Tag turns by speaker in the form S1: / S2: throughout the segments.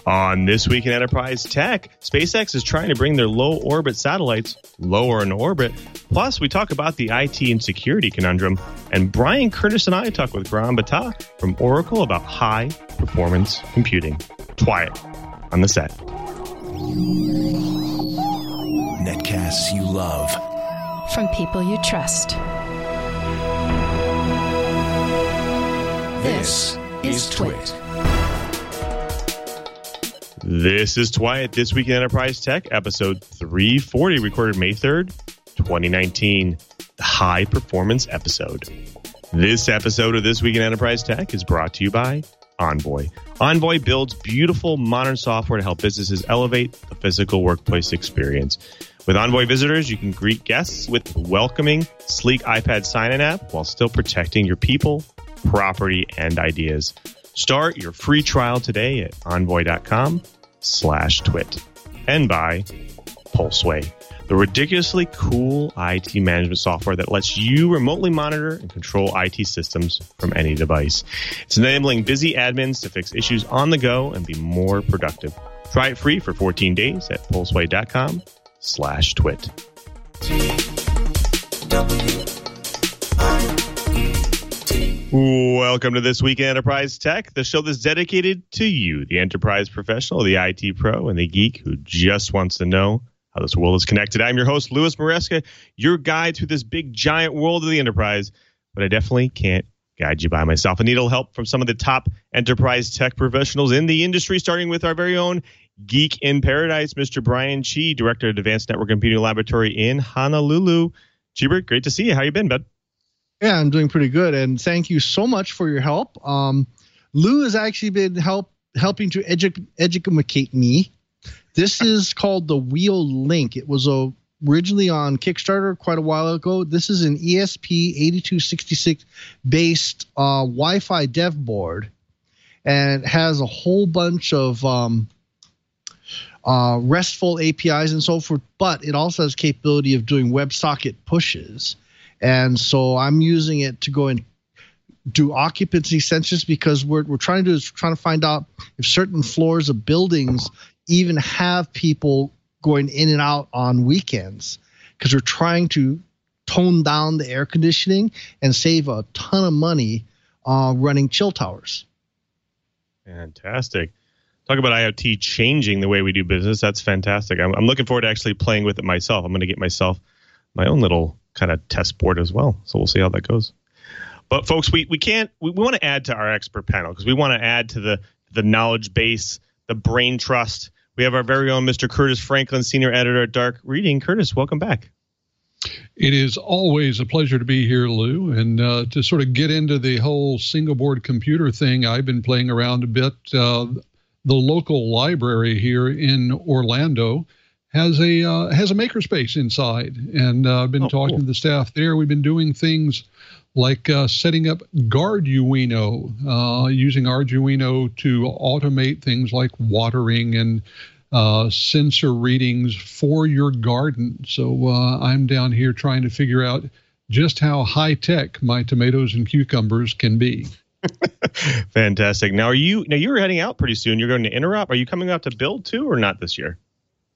S1: On This Week in Enterprise Tech, SpaceX is trying to bring their low-orbit satellites lower in orbit. Plus, we talk about the IT and security conundrum. And Brian Curtis and I talk with Graham Bata from Oracle about high-performance computing. Twiet on the set.
S2: Netcasts you love.
S3: From people you trust.
S2: This is Twit.
S1: This is Twiet, This Week in Enterprise Tech, episode 340, recorded May 3rd, 2019, the high performance episode. This episode of This Week in Enterprise Tech is brought to you by Envoy. Envoy builds beautiful modern software to help businesses elevate the physical workplace experience. With Envoy visitors, you can greet guests with a welcoming, sleek iPad sign-in app while still protecting your people, property, and ideas. Start your free trial today at envoy.com/twit. And by Pulseway, the ridiculously cool IT management software that lets you remotely monitor and control IT systems from any device. It's enabling busy admins to fix issues on the go and be more productive. Try it free for 14 days at pulseway.com/twit. Welcome to This Week in Enterprise Tech, the show that's dedicated to you, the enterprise professional, the IT pro, and the geek who just wants to know how this world is connected. I'm your host, Louis Maresca, your guide through this big, giant world of the enterprise, but I definitely can't guide you by myself. I need a little help from some of the top enterprise tech professionals in the industry, starting with our very own geek in paradise, Mr. Brian Chi, Director of Advanced Network Computing Laboratory in Honolulu. Chibert, great to see you. How you been, bud?
S4: Yeah, I'm doing pretty good, and thank you so much for your help. Lou has actually been helping to educate me. This is called the Wheel Link. It was originally on Kickstarter quite a while ago. This is an ESP8266 based Wi-Fi dev board, and it has a whole bunch of RESTful APIs and so forth, but it also has capability of doing WebSocket pushes. And so I'm using it to go and do occupancy census because we're trying to find out if certain floors of buildings even have people going in and out on weekends, because we're trying to tone down the air conditioning and save a ton of money running chill towers.
S1: Fantastic. Talk about IoT changing the way we do business. That's fantastic. I'm looking forward to actually playing with it myself. I'm going to get myself my own little kind of test board as well. So we'll see how that goes. But folks, we want to add to our expert panel because we want to add to the knowledge base, the brain trust. We have our very own Mr. Curtis Franklin, Senior Editor at Dark Reading. Curtis, welcome back.
S5: It is always a pleasure to be here, Lou, and to sort of get into the whole single board computer thing. I've been playing around a bit. The local library here in Orlando has a makerspace inside, and I've been talking to the staff there. We've been doing things like setting up Garduino, using Arduino to automate things like watering and sensor readings for your garden. So I'm down here trying to figure out just how high tech my tomatoes and cucumbers can be.
S1: Fantastic. Now you're heading out pretty soon. You're going to Interop. Are you coming out to Build too, or not this year?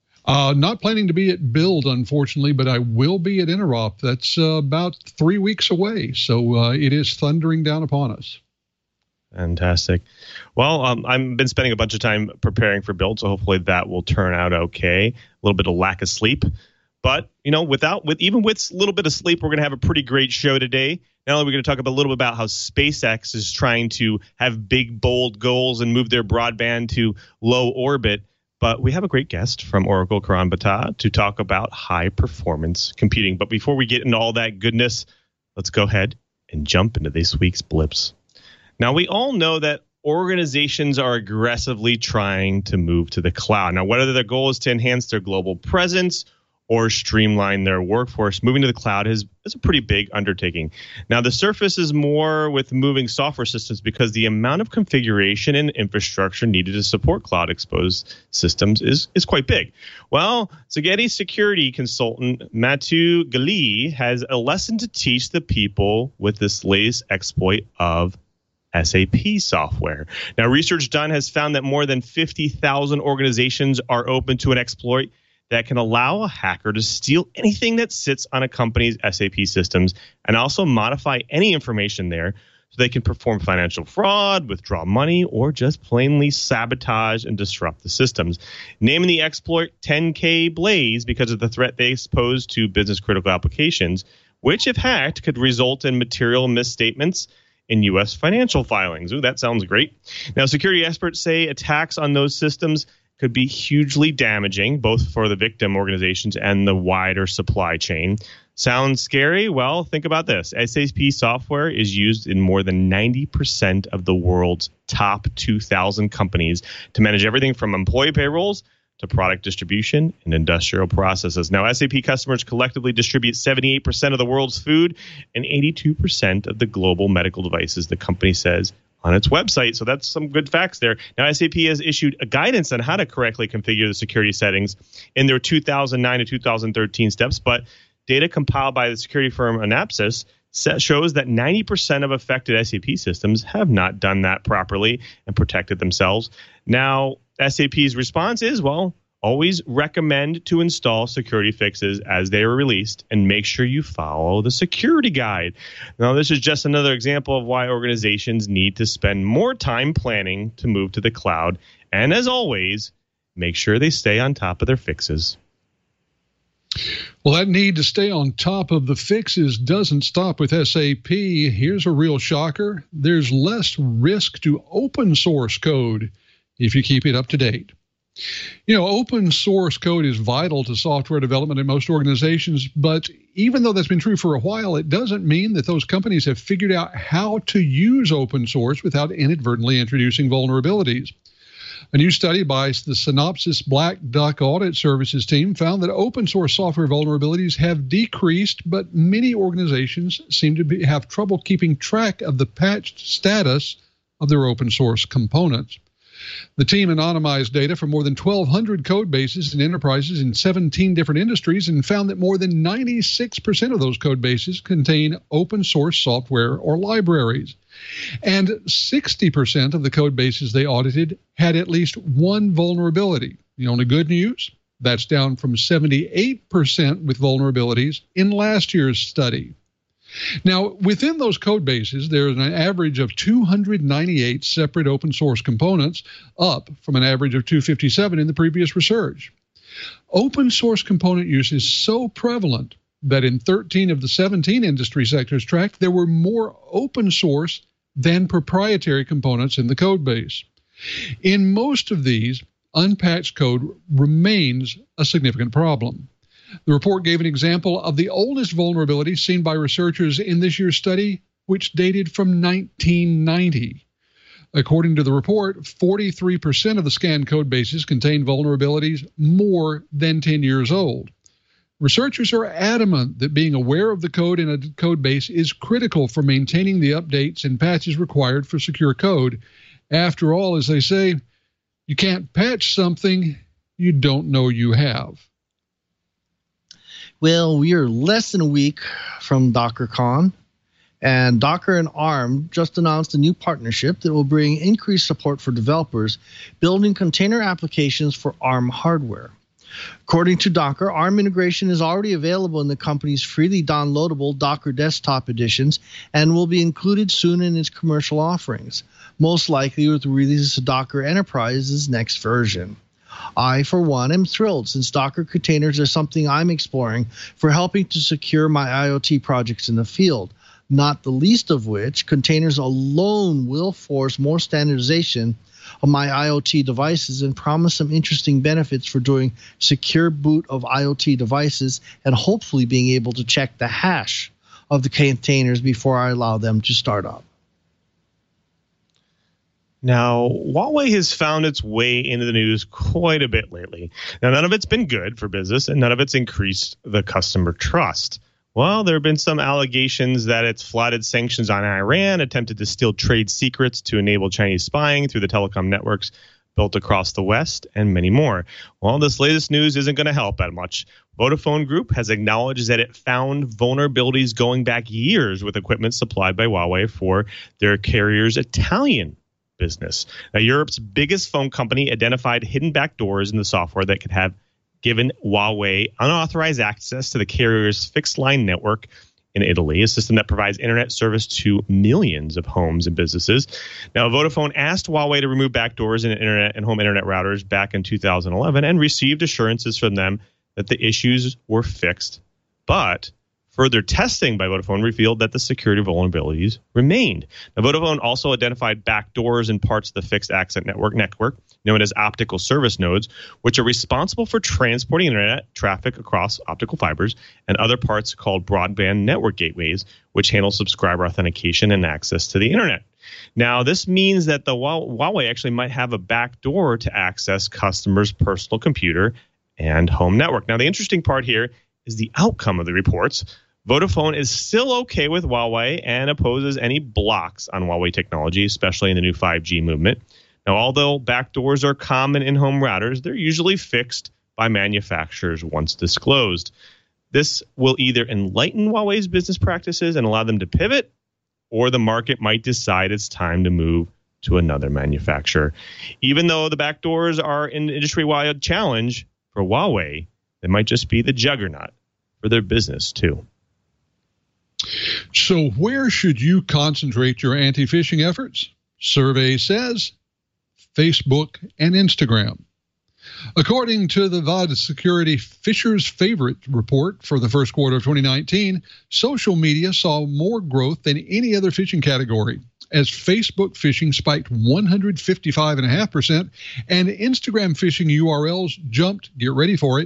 S5: Not planning to be at Build, unfortunately, but I will be at Interop. That's about 3 weeks away, so it is thundering down upon us.
S1: Fantastic. Well, I've been spending a bunch of time preparing for Build, so hopefully that will turn out okay. A little bit of lack of sleep, but even with a little bit of sleep, we're going to have a pretty great show today. Not only are we going to talk a little bit about how SpaceX is trying to have big, bold goals and move their broadband to low orbit, but we have a great guest from Oracle, Graham Bata, to talk about high-performance computing. But before we get into all that goodness, let's go ahead and jump into this week's blips. Now, we all know that organizations are aggressively trying to move to the cloud. Now, whether their goal is to enhance their global presence or streamline their workforce, moving to the cloud is a pretty big undertaking. Now, the surface is more with moving software systems because the amount of configuration and infrastructure needed to support cloud-exposed systems is quite big. Well, Sageti security consultant Mathieu Gali has a lesson to teach the people with this latest exploit of SAP software. Now, research done has found that more than 50,000 organizations are open to an exploit that can allow a hacker to steal anything that sits on a company's SAP systems and also modify any information there so they can perform financial fraud, withdraw money, or just plainly sabotage and disrupt the systems. Naming the exploit 10K Blaze because of the threat they pose to business-critical applications, which, if hacked, could result in material misstatements in U.S. financial filings. Ooh, that sounds great. Now, security experts say attacks on those systems could be hugely damaging, both for the victim organizations and the wider supply chain. Sounds scary? Well, think about this. SAP software is used in more than 90% of the world's top 2,000 companies to manage everything from employee payrolls to product distribution and industrial processes. Now, SAP customers collectively distribute 78% of the world's food and 82% of the global medical devices, the company says on its website. So that's some good facts there. Now, SAP has issued a guidance on how to correctly configure the security settings in their 2009 to 2013 steps, but data compiled by the security firm Anapsys shows that 90% of affected SAP systems have not done that properly and protected themselves. Now, SAP's response is, well, always recommend to install security fixes as they are released and make sure you follow the security guide. Now, this is just another example of why organizations need to spend more time planning to move to the cloud. And as always, make sure they stay on top of their fixes.
S5: Well, that need to stay on top of the fixes doesn't stop with SAP. Here's a real shocker. There's less risk to open source code if you keep it up to date. You know, open source code is vital to software development in most organizations, but even though that's been true for a while, it doesn't mean that those companies have figured out how to use open source without inadvertently introducing vulnerabilities. A new study by the Synopsys Black Duck Audit Services team found that open source software vulnerabilities have decreased, but many organizations seem to have trouble keeping track of the patched status of their open source components. The team anonymized data from more than 1,200 code bases and enterprises in 17 different industries and found that more than 96% of those code bases contain open source software or libraries. And 60% of the code bases they audited had at least one vulnerability. The only good news? That's down from 78% with vulnerabilities in last year's study. Now, within those code bases, there's an average of 298 separate open source components, up from an average of 257 in the previous research. Open source component use is so prevalent that in 13 of the 17 industry sectors tracked, there were more open source than proprietary components in the code base. In most of these, unpatched code remains a significant problem. The report gave an example of the oldest vulnerability seen by researchers in this year's study, which dated from 1990. According to the report, 43% of the scanned code bases contain vulnerabilities more than 10 years old. Researchers are adamant that being aware of the code in a code base is critical for maintaining the updates and patches required for secure code. After all, as they say, you can't patch something you don't know you have.
S4: Well, we are less than a week from DockerCon, and Docker and ARM just announced a new partnership that will bring increased support for developers building container applications for ARM hardware. According to Docker, ARM integration is already available in the company's freely downloadable Docker desktop editions and will be included soon in its commercial offerings, most likely with the release of Docker Enterprise's next version. I, for one, am thrilled since Docker containers are something I'm exploring for helping to secure my IoT projects in the field, not the least of which containers alone will force more standardization of my IoT devices and promise some interesting benefits for doing secure boot of IoT devices and hopefully being able to check the hash of the containers before I allow them to start up.
S1: Now, Huawei has found its way into the news quite a bit lately. Now, none of it's been good for business, and none of it's increased the customer trust. Well, there have been some allegations that it's flouted sanctions on Iran, attempted to steal trade secrets to enable Chinese spying through the telecom networks, built across the West, and many more. Well, this latest news isn't going to help that much. Vodafone Group has acknowledged that it found vulnerabilities going back years with equipment supplied by Huawei for their carrier's Italian business. Now, Europe's biggest phone company identified hidden backdoors in the software that could have given Huawei unauthorized access to the carrier's fixed line network in Italy, a system that provides internet service to millions of homes and businesses. Now, Vodafone asked Huawei to remove backdoors in internet and home internet routers back in 2011 and received assurances from them that the issues were fixed. But further testing by Vodafone revealed that the security vulnerabilities remained. Now, Vodafone also identified backdoors in parts of the fixed access network known as optical service nodes, which are responsible for transporting internet traffic across optical fibers, and other parts called broadband network gateways, which handle subscriber authentication and access to the internet. Now, this means that the Huawei actually might have a backdoor to access customers' personal computer and home network. Now, the interesting part here is the outcome of the reports. Vodafone is still okay with Huawei and opposes any blocks on Huawei technology, especially in the new 5G movement. Now, although backdoors are common in home routers, they're usually fixed by manufacturers once disclosed. This will either enlighten Huawei's business practices and allow them to pivot, or the market might decide it's time to move to another manufacturer. Even though the backdoors are an industry-wide challenge for Huawei, they might just be the juggernaut for their business, too.
S5: So where should you concentrate your anti-phishing efforts? Survey says Facebook and Instagram. According to the VAD Security Fisher's Favorite report for the first quarter of 2019, social media saw more growth than any other phishing category, as Facebook phishing spiked 155.5%, and Instagram phishing URLs jumped, get ready for it,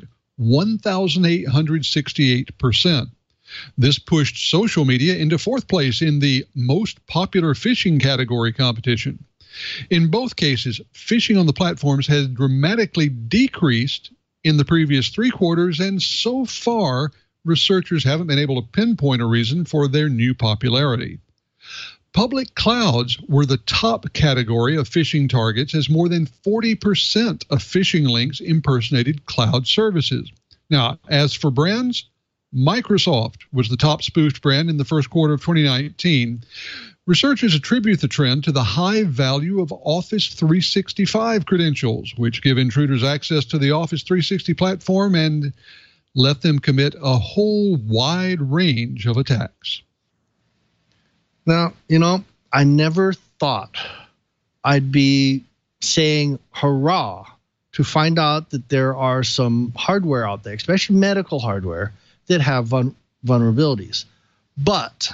S5: 1,868%. This pushed social media into fourth place in the most popular phishing category competition. In both cases, phishing on the platforms has dramatically decreased in the previous 3 quarters, and so far, researchers haven't been able to pinpoint a reason for their new popularity. Public clouds were the top category of phishing targets, as more than 40% of phishing links impersonated cloud services. Now, as for brands, Microsoft was the top spoofed brand in the first quarter of 2019. Researchers attribute the trend to the high value of Office 365 credentials, which give intruders access to the Office 360 platform and let them commit a whole wide range of attacks.
S4: Now, I never thought I'd be saying hurrah to find out that there are some hardware out there, especially medical hardware, that have vulnerabilities. But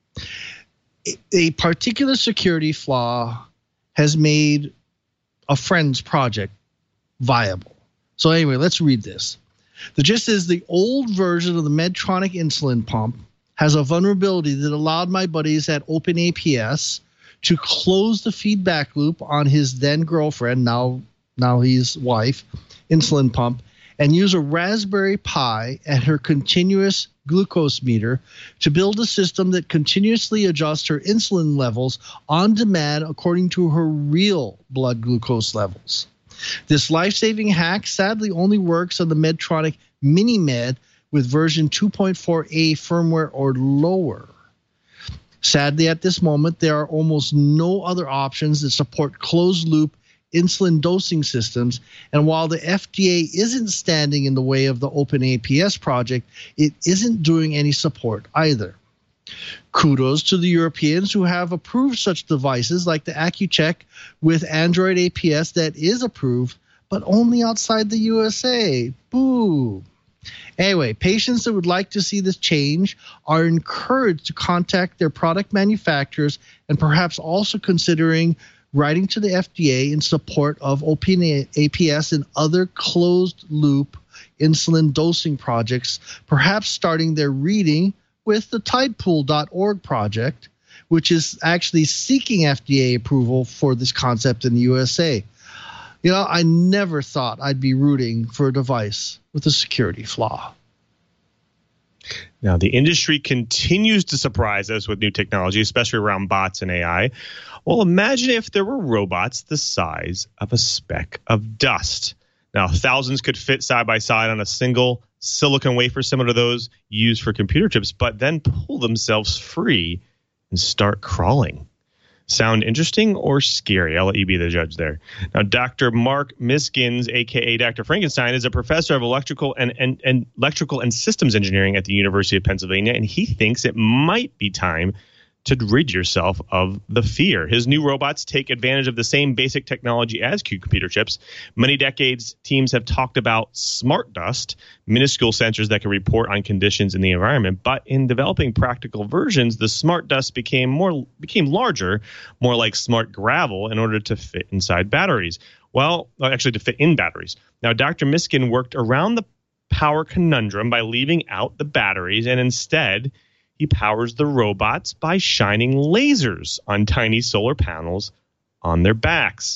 S4: a particular security flaw has made a friend's project viable. So anyway, let's read this. The gist is the old version of the Medtronic insulin pump has a vulnerability that allowed my buddies at OpenAPS to close the feedback loop on his then girlfriend, now his wife, insulin pump, and use a Raspberry Pi and her continuous glucose meter to build a system that continuously adjusts her insulin levels on demand according to her real blood glucose levels. This life-saving hack sadly only works on the Medtronic MiniMed with version 2.4a firmware or lower. Sadly, at this moment, there are almost no other options that support closed-loop insulin dosing systems, and while the FDA isn't standing in the way of the OpenAPS project, it isn't doing any support either. Kudos to the Europeans who have approved such devices like the Accu-Chek with Android APS that is approved, but only outside the USA. Boo! Anyway, patients that would like to see this change are encouraged to contact their product manufacturers and perhaps also considering writing to the FDA in support of OpenAPS and other closed-loop insulin dosing projects, perhaps starting their reading with the Tidepool.org project, which is actually seeking FDA approval for this concept in the USA. I never thought I'd be rooting for a device with a security flaw.
S1: Now, the industry continues to surprise us with new technology, especially around bots and AI. Well, imagine if there were robots the size of a speck of dust. Now, thousands could fit side by side on a single silicon wafer similar to those used for computer chips, but then pull themselves free and start crawling. Sound interesting or scary? I'll let you be the judge there. Now, Dr. Mark Miskins, a.k.a. Dr. Frankenstein, is a professor of electrical and systems engineering at the University of Pennsylvania, and he thinks it might be time to rid yourself of the fear. His new robots take advantage of the same basic technology as computer chips. Many decades, teams have talked about smart dust, minuscule sensors that can report on conditions in the environment. But in developing practical versions, the smart dust became larger, more like smart gravel, in order to fit inside batteries. Well, actually to fit in batteries. Now, Dr. Miskin worked around the power conundrum by leaving out the batteries, and instead he powers the robots by shining lasers on tiny solar panels on their backs.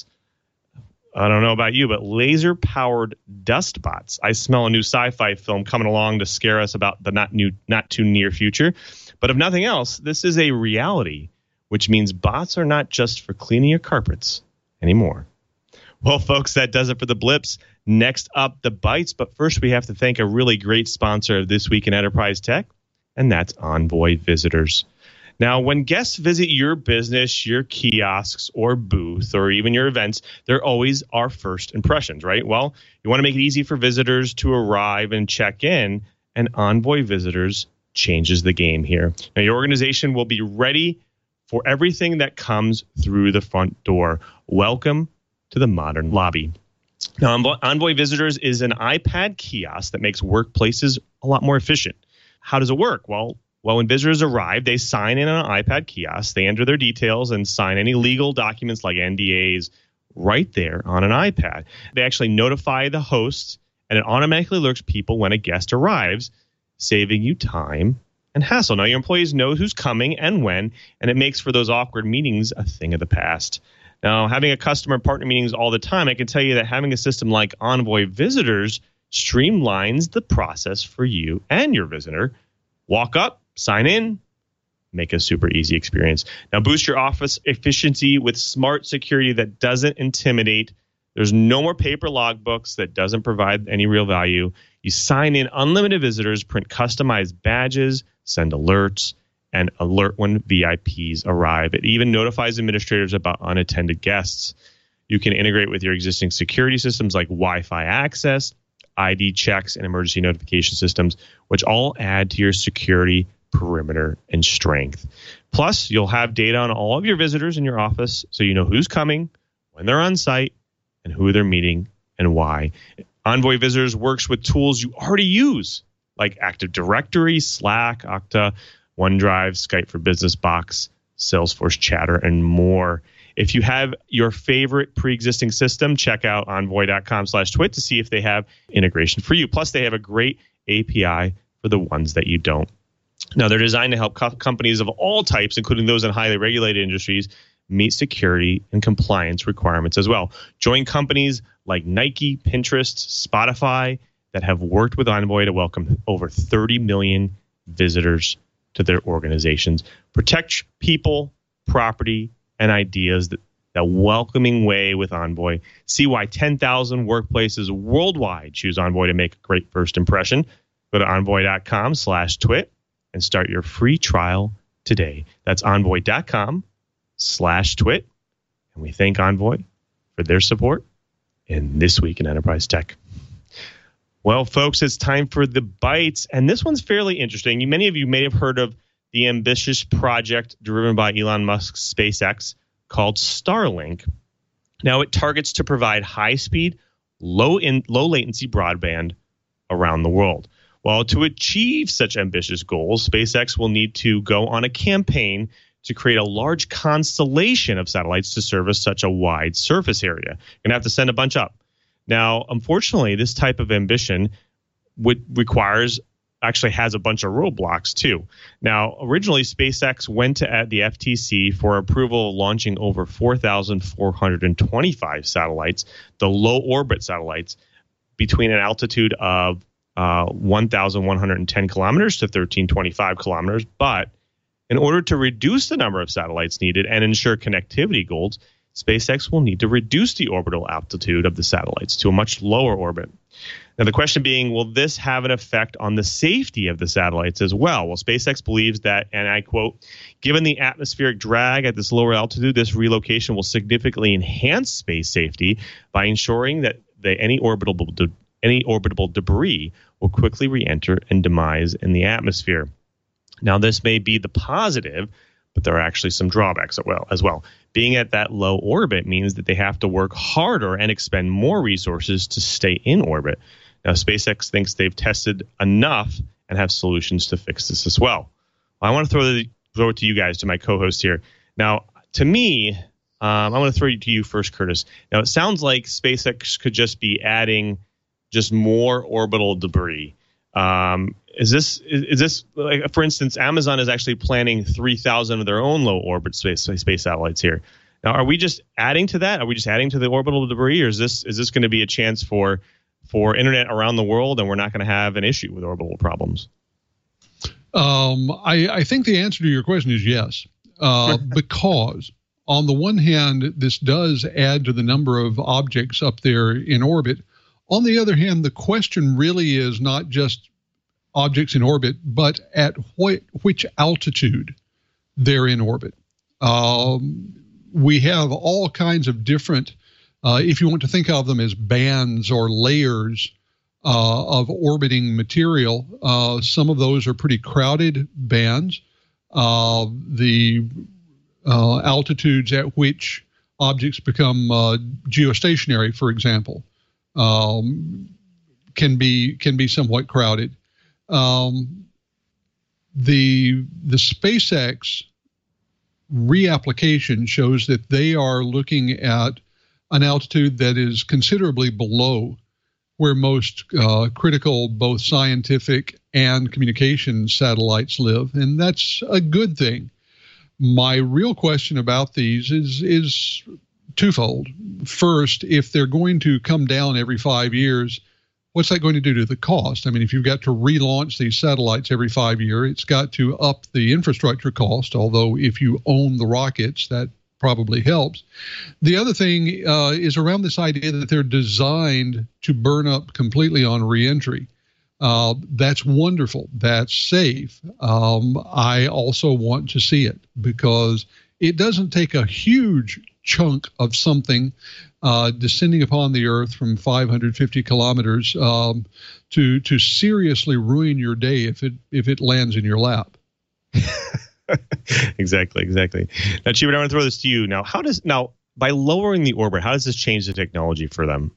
S1: I don't know about you, but laser-powered dust bots. I smell a new sci-fi film coming along to scare us about the not too near future. But if nothing else, this is a reality, which means bots are not just for cleaning your carpets anymore. Well, folks, that does it for the blips. Next up, the bites. But first, we have to thank a really great sponsor of This Week in Enterprise Tech, and that's Envoy Visitors. Now, when guests visit your business, your kiosks or booth, or even your events, they're always our first impressions, right? Well, you want to make it easy for visitors to arrive and check in, and Envoy Visitors changes the game here. Now, your organization will be ready for everything that comes through the front door. Welcome to the modern lobby. Now, Envoy Visitors is an iPad kiosk that makes workplaces a lot more efficient. How does it work? Well, when visitors arrive, they sign in on an iPad kiosk, they enter their details and sign any legal documents like NDAs right there on an iPad. They actually notify the host, and it automatically alerts people when a guest arrives, saving you time and hassle. Now, your employees know who's coming and when, and it makes for those awkward meetings a thing of the past. Now, having a customer partner meetings all the time, I can tell you that having a system like Envoy Visitors streamlines the process for you and your visitor. Walk up, sign in, make a super easy experience. Now, boost your office efficiency with smart security that doesn't intimidate. There's no more paper logbooks that doesn't provide any real value. You sign in unlimited visitors, print customized badges, send alerts, and alert when VIPs arrive. It even notifies administrators about unattended guests. You can integrate with your existing security systems like Wi-Fi access, ID checks, and emergency notification systems, which all add to your security perimeter and strength. Plus, you'll have data on all of your visitors in your office, so you know who's coming, when they're on site, and who they're meeting and why. Envoy Visitors works with tools you already use, like Active Directory, Slack, Okta, OneDrive, Skype for Business, Box, Salesforce Chatter, and more. If you have your favorite pre-existing system, check out envoy.com/twit to see if they have integration for you. Plus, they have a great API for the ones that you don't. Now, they're designed to help companies of all types, including those in highly regulated industries, meet security and compliance requirements as well. Join companies like Nike, Pinterest, Spotify that have worked with Envoy to welcome over 30 million visitors to their organizations. Protect people, property, and ideas that welcoming way with Envoy. See why 10,000 workplaces worldwide choose Envoy to make a great first impression. Go to envoy.com/twit and start your free trial today. That's envoy.com/twit. And we thank Envoy for their support in This Week in Enterprise Tech. Well, folks, it's time for the bites. And this one's fairly interesting. Many of you may have heard of the ambitious project driven by Elon Musk's SpaceX called Starlink. Now, it targets to provide high-speed, low-latency broadband around the world. Well, to achieve such ambitious goals, SpaceX will need to go on a campaign to create a large constellation of satellites to service such a wide surface area. You're going to have to send a bunch up. Now, unfortunately, this type of ambition actually has a bunch of roadblocks too. Now, originally, SpaceX went to the FTC for approval of launching over 4,425 satellites, the low orbit satellites, between an altitude of 1,110 kilometers to 1,325 kilometers. But in order to reduce the number of satellites needed and ensure connectivity goals, SpaceX will need to reduce the orbital altitude of the satellites to a much lower orbit. Now, the question being, will this have an effect on the safety of the satellites as well? Well, SpaceX believes that, and I quote, given the atmospheric drag at this lower altitude, this relocation will significantly enhance space safety by ensuring that any orbitable debris will quickly re-enter and demise in the atmosphere. Now, this may be the positive, but there are actually some drawbacks as well. Being at that low orbit means that they have to work harder and expend more resources to stay in orbit. Now, SpaceX thinks they've tested enough and have solutions to fix this as well. I want to throw it to you guys, to my co-host here. Now, to me, I want to throw it to you first, Curtis. Now, it sounds like SpaceX could just be adding just more orbital debris. Is this like, for instance, Amazon is actually planning 3,000 of their own low orbit space satellites here. Now, are we just adding to that? Are we just adding to the orbital debris, or is this going to be a chance for internet around the world, and we're not going to have an issue with orbital problems?
S5: I think the answer to your question is yes, because on the one hand, this does add to the number of objects up there in orbit. On the other hand, the question really is not just objects in orbit, but at which altitude they're in orbit. We have all kinds of different, if you want to think of them as bands or layers of orbiting material, some of those are pretty crowded bands. The altitudes at which objects become geostationary, for example, can be somewhat crowded. The SpaceX reapplication shows that they are looking at an altitude that is considerably below where most critical, both scientific and communication satellites live, and that's a good thing. My real question about these is twofold. First, if they're going to come down every 5 years, what's that going to do to the cost? I mean, if you've got to relaunch these satellites every 5 years, it's got to up the infrastructure cost, although if you own the rockets, that probably helps. The other thing is around this idea that they're designed to burn up completely on reentry. That's wonderful. That's safe. I also want to see it because it doesn't take a huge chunk of something descending upon the Earth from 550 kilometers to seriously ruin your day if it lands in your lap.
S1: Exactly. Now, Cheever, I want to throw this to you. Now, by lowering the orbit, how does this change the technology for them?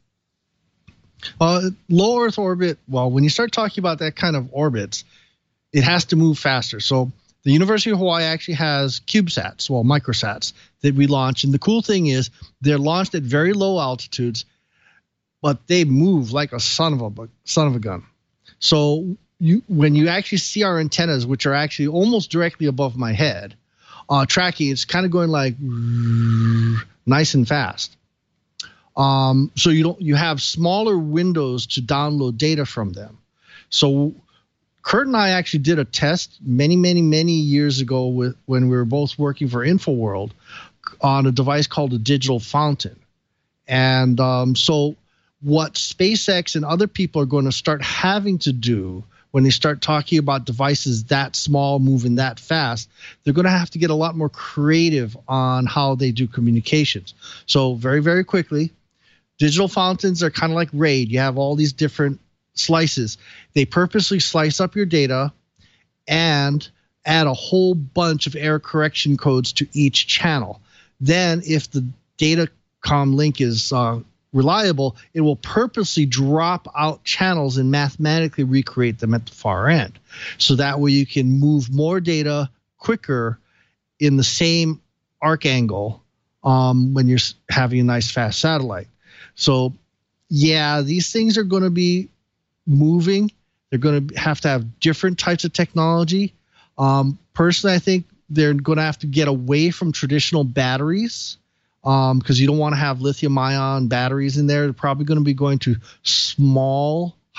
S4: Low Earth orbit, well, when you start talking about that kind of orbits, it has to move faster. So the University of Hawaii actually has CubeSats, well, microsats, that we launch. And the cool thing is they're launched at very low altitudes, but they move like a son of a gun. So when you actually see our antennas, which are actually almost directly above my head, tracking, it's kind of going like nice and fast. So you have smaller windows to download data from them. So Kurt and I actually did a test many years ago when we were both working for InfoWorld on a device called a digital fountain. And so what SpaceX and other people are going to start having to do when they start talking about devices that small, moving that fast, they're going to have to get a lot more creative on how they do communications. So very, very quickly, digital fountains are kind of like RAID. You have all these different slices. They purposely slice up your data and add a whole bunch of error correction codes to each channel. Then if the datacom link is reliable, it will purposely drop out channels and mathematically recreate them at the far end. So that way you can move more data quicker in the same arc angle when you're having a nice fast satellite. So yeah, these things are going to be moving. They're going to have different types of technology. Personally, I think they're going to have to get away from traditional batteries because you don't want to have lithium-ion batteries in there. They're probably going to be going to small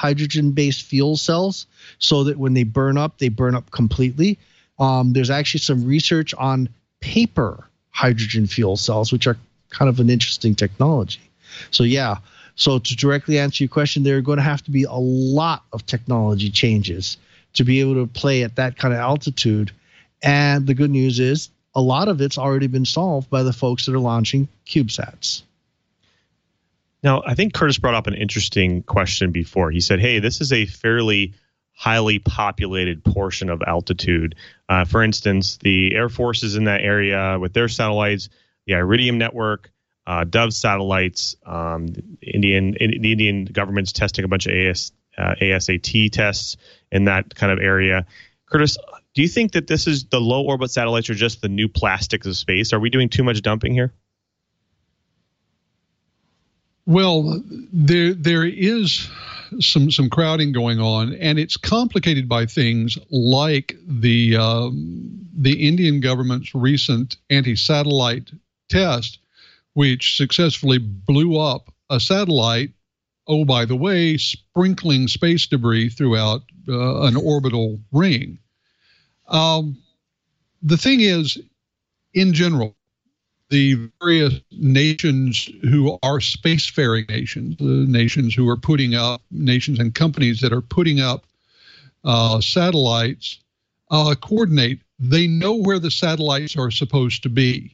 S4: hydrogen-based fuel cells so that when they burn up completely. There's actually some research on paper hydrogen fuel cells, which are kind of an interesting technology. So yeah, so to directly answer your question, there are going to have to be a lot of technology changes to be able to play at that kind of altitude. And the good news is a lot of it's already been solved by the folks that are launching CubeSats.
S1: Now, I think Curtis brought up an interesting question before. He said, hey, this is a fairly highly populated portion of altitude. For instance, the Air Force is in that area with their satellites, the Iridium network, Dove satellites. The Indian government's testing a bunch of ASAT tests in that kind of area. Curtis, do you think that this is the low orbit satellites are just the new plastics of space? Are we doing too much dumping here?
S5: Well, there is some crowding going on, and it's complicated by things like the Indian government's recent anti-satellite test, which successfully blew up a satellite. Oh, by the way, sprinkling space debris throughout an orbital ring. The thing is, in general, the various nations who are spacefaring nations, the nations who are putting up, nations and companies that are putting up satellites, coordinate. They know where the satellites are supposed to be.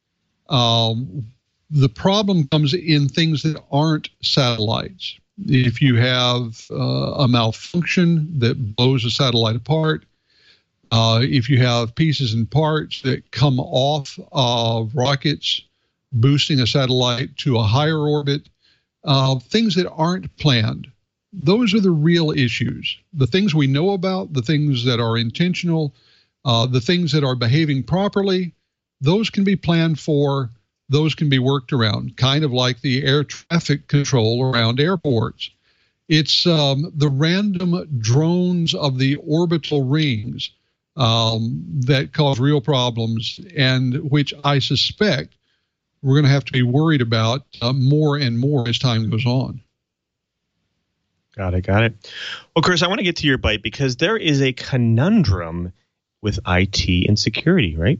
S5: The problem comes in things that aren't satellites. If you have a malfunction that blows a satellite apart, if you have pieces and parts that come off of rockets boosting a satellite to a higher orbit, things that aren't planned, those are the real issues. The things we know about, the things that are intentional, the things that are behaving properly, those can be planned for, those can be worked around, kind of like the air traffic control around airports. It's the random drones of the orbital rings that cause real problems, and which I suspect we're going to have to be worried about more and more as time goes on.
S1: Got it. Well, Chris, I want to get to your bite because there is a conundrum with IT and security, right?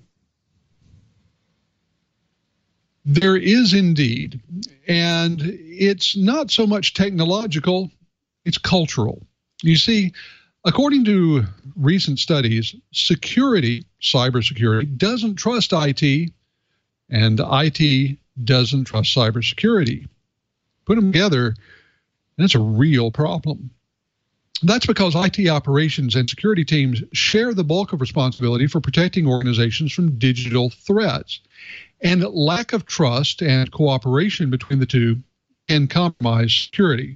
S5: There is indeed. And it's not so much technological, it's cultural. You see, according to recent studies, cybersecurity, doesn't trust IT, and IT doesn't trust cybersecurity. Put them together, and that's a real problem. That's because IT operations and security teams share the bulk of responsibility for protecting organizations from digital threats. And lack of trust and cooperation between the two can compromise security.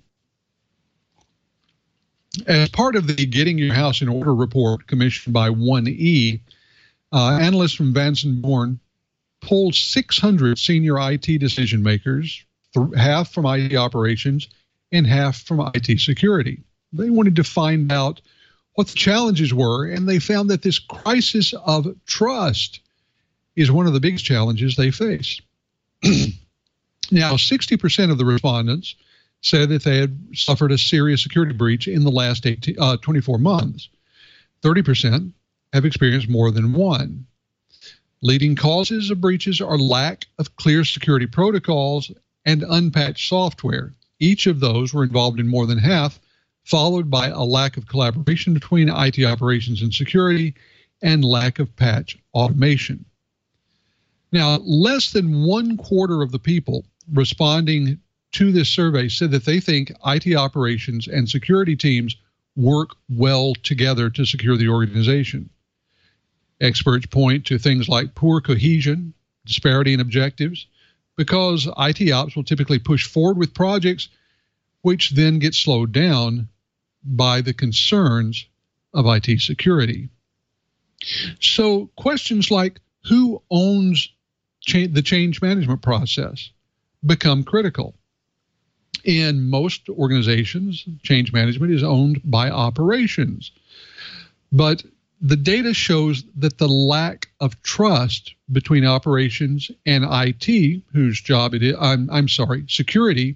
S5: As part of the Getting Your House in Order report commissioned by 1E, analysts from Vanson Bourne polled 600 senior IT decision makers, half from IT operations and half from IT security. They wanted to find out what the challenges were, and they found that this crisis of trust is one of the biggest challenges they face. Now, 60% of the respondents said that they had suffered a serious security breach in the last 24 months. 30% have experienced more than one. Leading causes of breaches are lack of clear security protocols and unpatched software. Each of those were involved in more than half, followed by a lack of collaboration between IT operations and security and lack of patch automation. Now, less than 1/4 of the people responding to this survey said that they think IT operations and security teams work well together to secure the organization. Experts point to things like poor cohesion, disparity in objectives, because IT ops will typically push forward with projects which then get slowed down by the concerns of IT security. So questions like who owns the change management process become critical. In most organizations, change management is owned by operations. But the data shows that the lack of trust between operations and IT, whose job it is, security,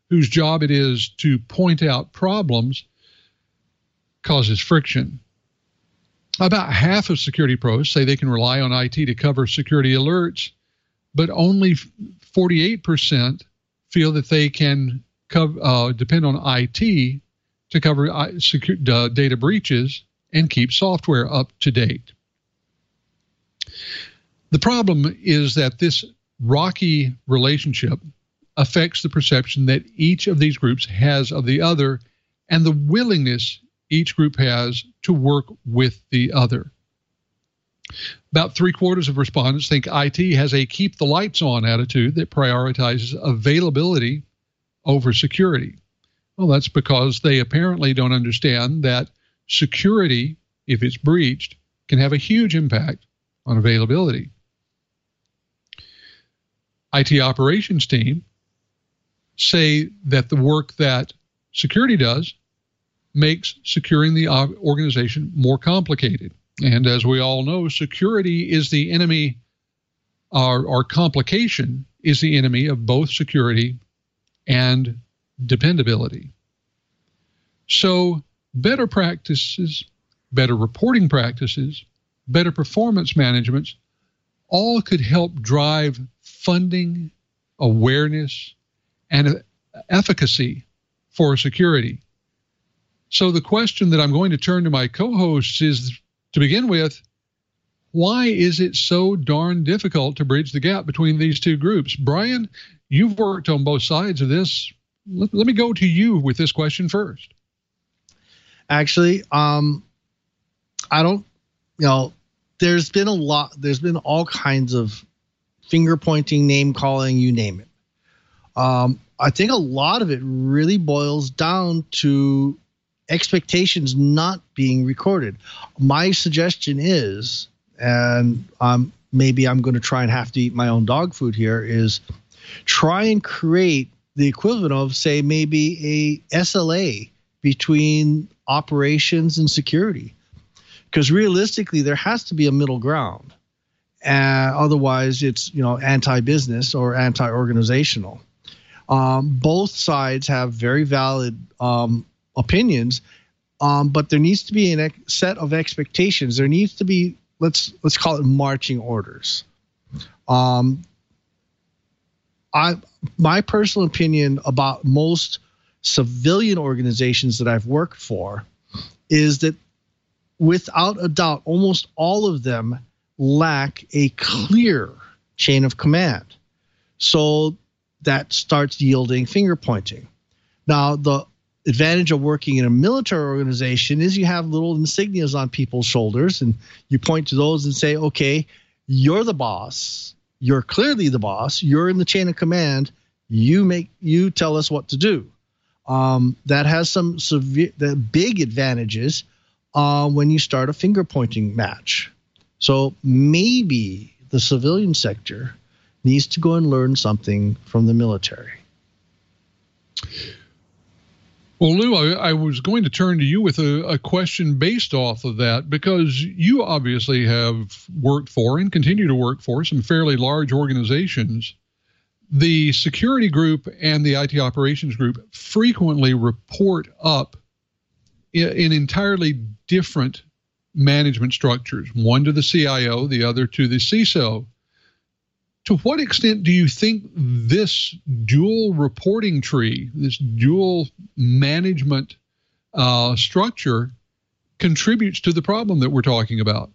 S5: whose job it is to point out problems, causes friction. About half of security pros say they can rely on IT to cover security alerts, but only 48% feel that they can depend on IT to cover data breaches and keep software up to date. The problem is that this rocky relationship affects the perception that each of these groups has of the other and the willingness each group has to work with the other. About 3/4 of respondents think IT has a keep the lights on attitude that prioritizes availability over security. Well, that's because they apparently don't understand that security, if it's breached, can have a huge impact on availability. IT operations team say that the work that security does makes securing the organization more complicated. And as we all know, security is the enemy, or complication is the enemy of both security and dependability. So better practices, better reporting practices, better performance management, all could help drive funding, awareness, and efficacy for security. So the question that I'm going to turn to my co-hosts is, to begin with, why is it so darn difficult to bridge the gap between these two groups? Brian, you've worked on both sides of this. Let me go to you with this question first.
S4: Actually, I don't, there's been all kinds of finger pointing, name calling, you name it. I think a lot of it really boils down to expectations not being recorded. My suggestion is, and maybe I'm going to try and have to eat my own dog food here, is try and create the equivalent of, say, maybe a SLA between operations and security. Because realistically, there has to be a middle ground. Otherwise, it's anti-business or anti-organizational. Both sides have very valid opinions, but there needs to be a set of expectations. There needs to be, let's call it marching orders. My personal opinion about most civilian organizations that I've worked for is that without a doubt, almost all of them lack a clear chain of command. So that starts yielding finger pointing. Now, the advantage of working in a military organization is you have little insignias on people's shoulders, and you point to those and say, okay, you're the boss. You're clearly the boss. You're in the chain of command. You tell us what to do. That has some big advantages when you start a finger pointing match. So maybe the civilian sector needs to go and learn something from the military.
S5: Well, Lou, I was going to turn to you with a question based off of that, because you obviously have worked for and continue to work for some fairly large organizations. The security group and the IT operations group frequently report up in entirely different management structures, one to the CIO, the other to the CISO. To what extent do you think this dual reporting tree, this dual management structure contributes to the problem that we're talking about?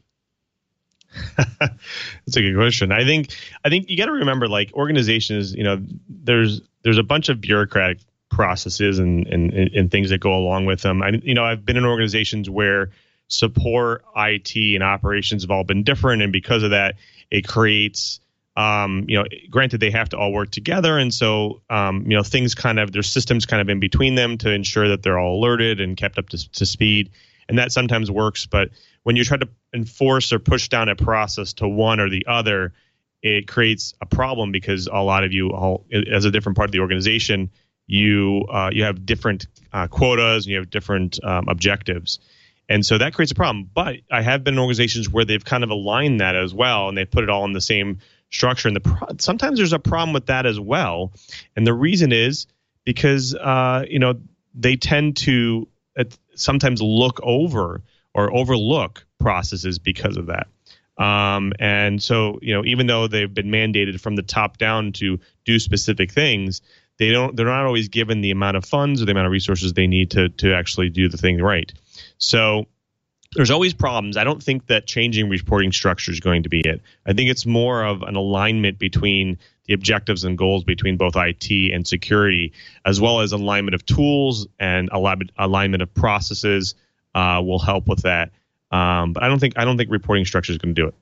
S1: That's a good question. I think you got to remember, like, organizations, there's a bunch of bureaucratic processes and things that go along with them. I've been in organizations where support, IT, and operations have all been different, and because of that, it creates granted they have to all work together, and so things there's systems kind of in between them to ensure that they're all alerted and kept up to speed, and that sometimes works. But when you try to enforce or push down a process to one or the other, it creates a problem, because a lot of you all, as a different part of the organization, you have different quotas and you have different objectives. And so that creates a problem. But I have been in organizations where they've kind of aligned that as well, and they put it all in the same structure. And sometimes there's a problem with that as well. And the reason is because they tend to sometimes look over or overlook processes because of that. And so, even though they've been mandated from the top down to do specific things, they're not always given the amount of funds or the amount of resources they need to actually do the thing right. So there's always problems. I don't think that changing reporting structure is going to be it. I think it's more of an alignment between the objectives and goals between both IT and security, as well as alignment of tools and alignment of processes will help with that. But I don't think reporting structure is going to do it.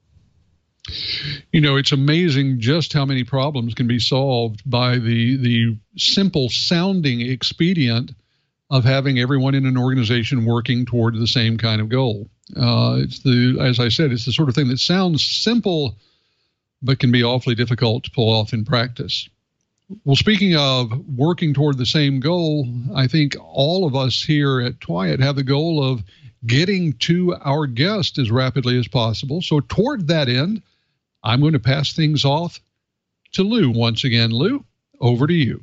S5: It's amazing just how many problems can be solved by the simple sounding expedient of having everyone in an organization working toward the same kind of goal. As I said, it's the sort of thing that sounds simple, but can be awfully difficult to pull off in practice. Well, speaking of working toward the same goal, I think all of us here at Twyat have the goal of getting to our guest as rapidly as possible. So toward that end, I'm going to pass things off to Lou once again. Lou, over to you.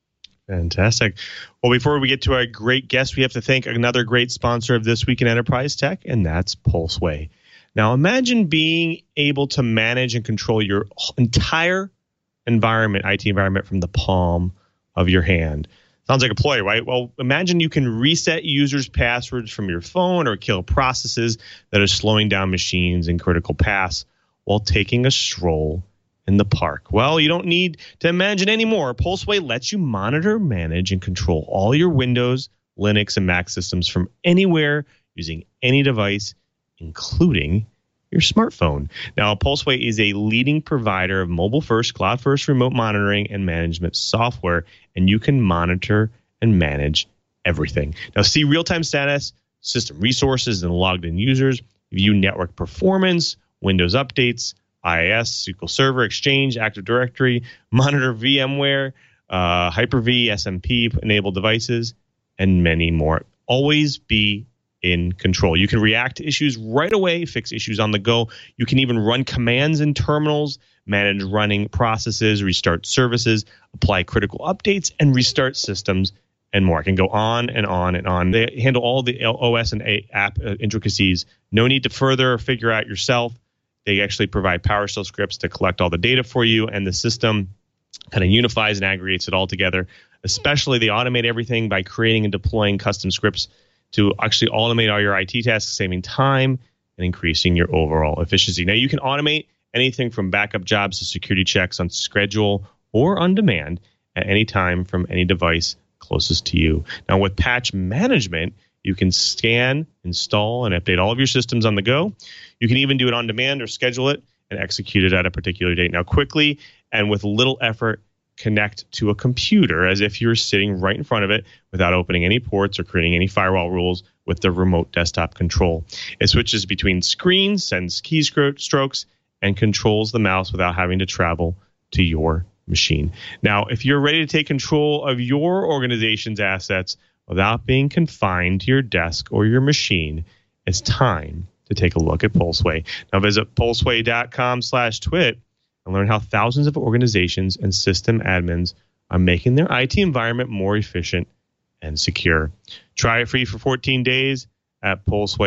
S1: Fantastic. Well, before we get to our great guest, we have to thank another great sponsor of This Week in Enterprise Tech, and that's Pulseway. Now, imagine being able to manage and control your entire environment, IT environment, from the palm of your hand. Sounds like a ploy, right? Well, imagine you can reset users' passwords from your phone or kill processes that are slowing down machines in critical paths while taking a stroll in the park. Well, you don't need to imagine anymore. Pulseway lets you monitor, manage, and control all your Windows, Linux, and Mac systems from anywhere using any device, including your smartphone. Now, Pulseway is a leading provider of mobile-first, cloud-first remote monitoring and management software, and you can monitor and manage everything. Now, see real-time status, system resources, and logged-in users, view network performance, Windows updates, IIS, SQL Server, Exchange, Active Directory, monitor VMware, Hyper-V, SMP-enabled devices, and many more. Always be in control. You can react to issues right away, fix issues on the go. You can even run commands in terminals, manage running processes, restart services, apply critical updates, and restart systems, and more. I can go on and on and on. They handle all the OS and app intricacies. No need to further figure out yourself. They actually provide PowerShell scripts to collect all the data for you, and the system kind of unifies and aggregates it all together. Especially, they automate everything by creating and deploying custom scripts to actually automate all your IT tasks, saving time and increasing your overall efficiency. Now, you can automate anything from backup jobs to security checks on schedule or on demand at any time from any device closest to you. Now, with patch management, you can scan, install, and update all of your systems on the go. You can even do it on demand or schedule it and execute it at a particular date. Now, quickly and with little effort, connect to a computer as if you're sitting right in front of it without opening any ports or creating any firewall rules with the remote desktop control. It switches between screens, sends keystrokes, and controls the mouse without having to travel to your machine. Now, if you're ready to take control of your organization's assets without being confined to your desk or your machine, it's time to take a look at Pulseway. Now, visit pulseway.com/twit and learn how thousands of organizations and system admins are making their IT environment more efficient and secure. Try it free for 14 days at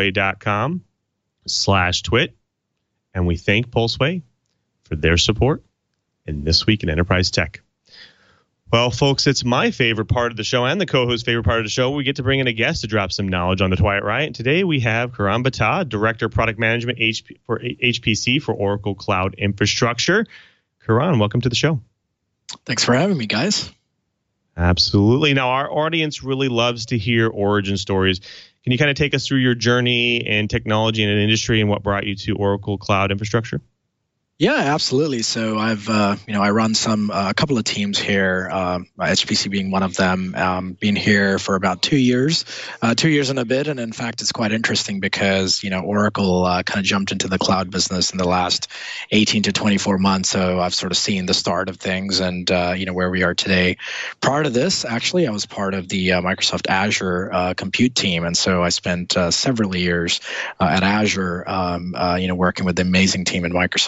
S1: pulseway.com/twit. And we thank Pulseway for their support in This Week in Enterprise Tech. Well, folks, it's my favorite part of the show and the co-host's favorite part of the show. We get to bring in a guest to drop some knowledge on the Twyat Riot. Today we have Karan Batta, Director of Product Management for HPC for Oracle Cloud Infrastructure. Karan, welcome to the show.
S6: Thanks for having me, guys.
S1: Absolutely. Now, our audience really loves to hear origin stories. Can you kind of take us through your journey in technology and in industry and what brought you to Oracle Cloud Infrastructure?
S6: Yeah, absolutely. So I've, I run a couple of teams here, HPC being one of them. Been here for about 2 years, 2 years and a bit. And in fact, it's quite interesting because, Oracle kind of jumped into the cloud business in the last 18 to 24 months. So I've sort of seen the start of things and, where we are today. Prior to this, actually, I was part of the Microsoft Azure compute team. And so I spent several years at Azure, working with the amazing team at Microsoft.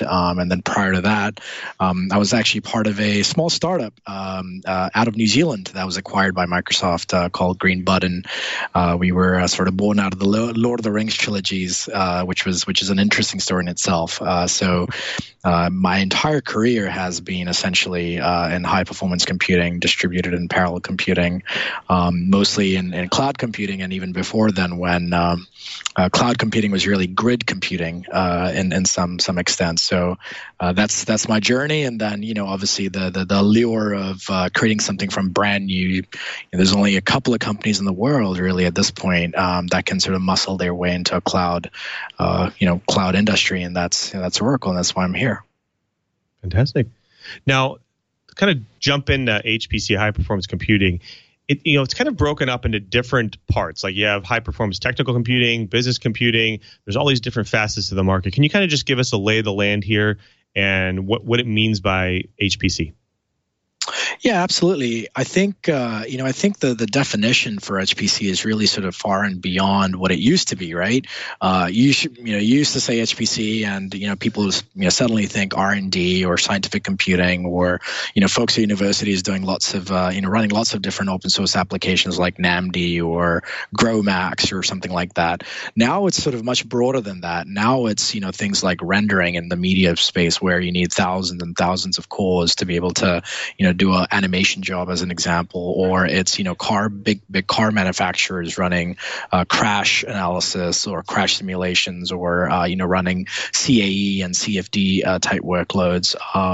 S6: And then prior to that, I was actually part of a small startup out of New Zealand that was acquired by Microsoft called Green Button. We were sort of born out of the Lord of the Rings trilogies, which is an interesting story in itself. So my entire career has been essentially in high performance computing, distributed and parallel computing, mostly in cloud computing, and even before then when cloud computing was really grid computing in some extent. So that's my journey. And then, obviously the allure of creating something from brand new. There's only a couple of companies in the world really at this point that can sort of muscle their way into a cloud industry, and that's Oracle, and that's why I'm here.
S1: Fantastic. Now, to kind of jump into HPC, high performance computing, it's kind of broken up into different parts. Like you have high performance technical computing, business computing. There's all these different facets of the market. Can you kind of just give us a lay of the land here and what it means by HPC?
S6: Yeah, absolutely. I think the definition for HPC is really sort of far and beyond what it used to be, right? You used to say HPC, and people suddenly think R&D or scientific computing, or folks at universities doing lots of running lots of different open source applications like NAMD or GROMACS or something like that. Now it's sort of much broader than that. Now it's things like rendering in the media space, where you need thousands and thousands of cores to be able to do a animation job, as an example, or it's big car manufacturers running crash analysis or crash simulations, or running CAE and CFD type workloads,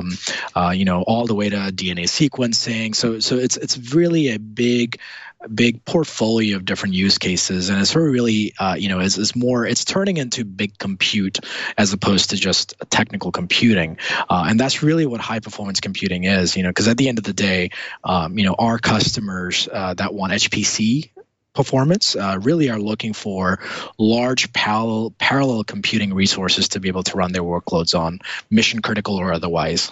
S6: all the way to DNA sequencing. So it's really a big portfolio of different use cases, and it's really it's turning into big compute as opposed to just technical computing, and that's really what high performance computing is. Because at the end of the day, our customers that want HPC performance really are looking for large parallel computing resources to be able to run their workloads on, mission critical or otherwise.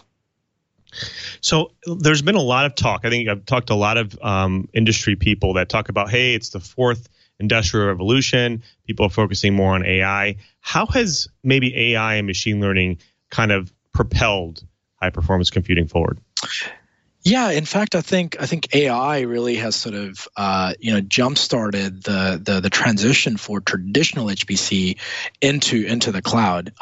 S1: So there's been a lot of talk. I think I've talked to a lot of industry people that talk about, hey, it's the fourth industrial revolution. People are focusing more on AI. How has maybe AI and machine learning kind of propelled high performance computing forward?
S6: Yeah, in fact, I think AI really has sort of jump-started the transition for traditional HPC into the cloud.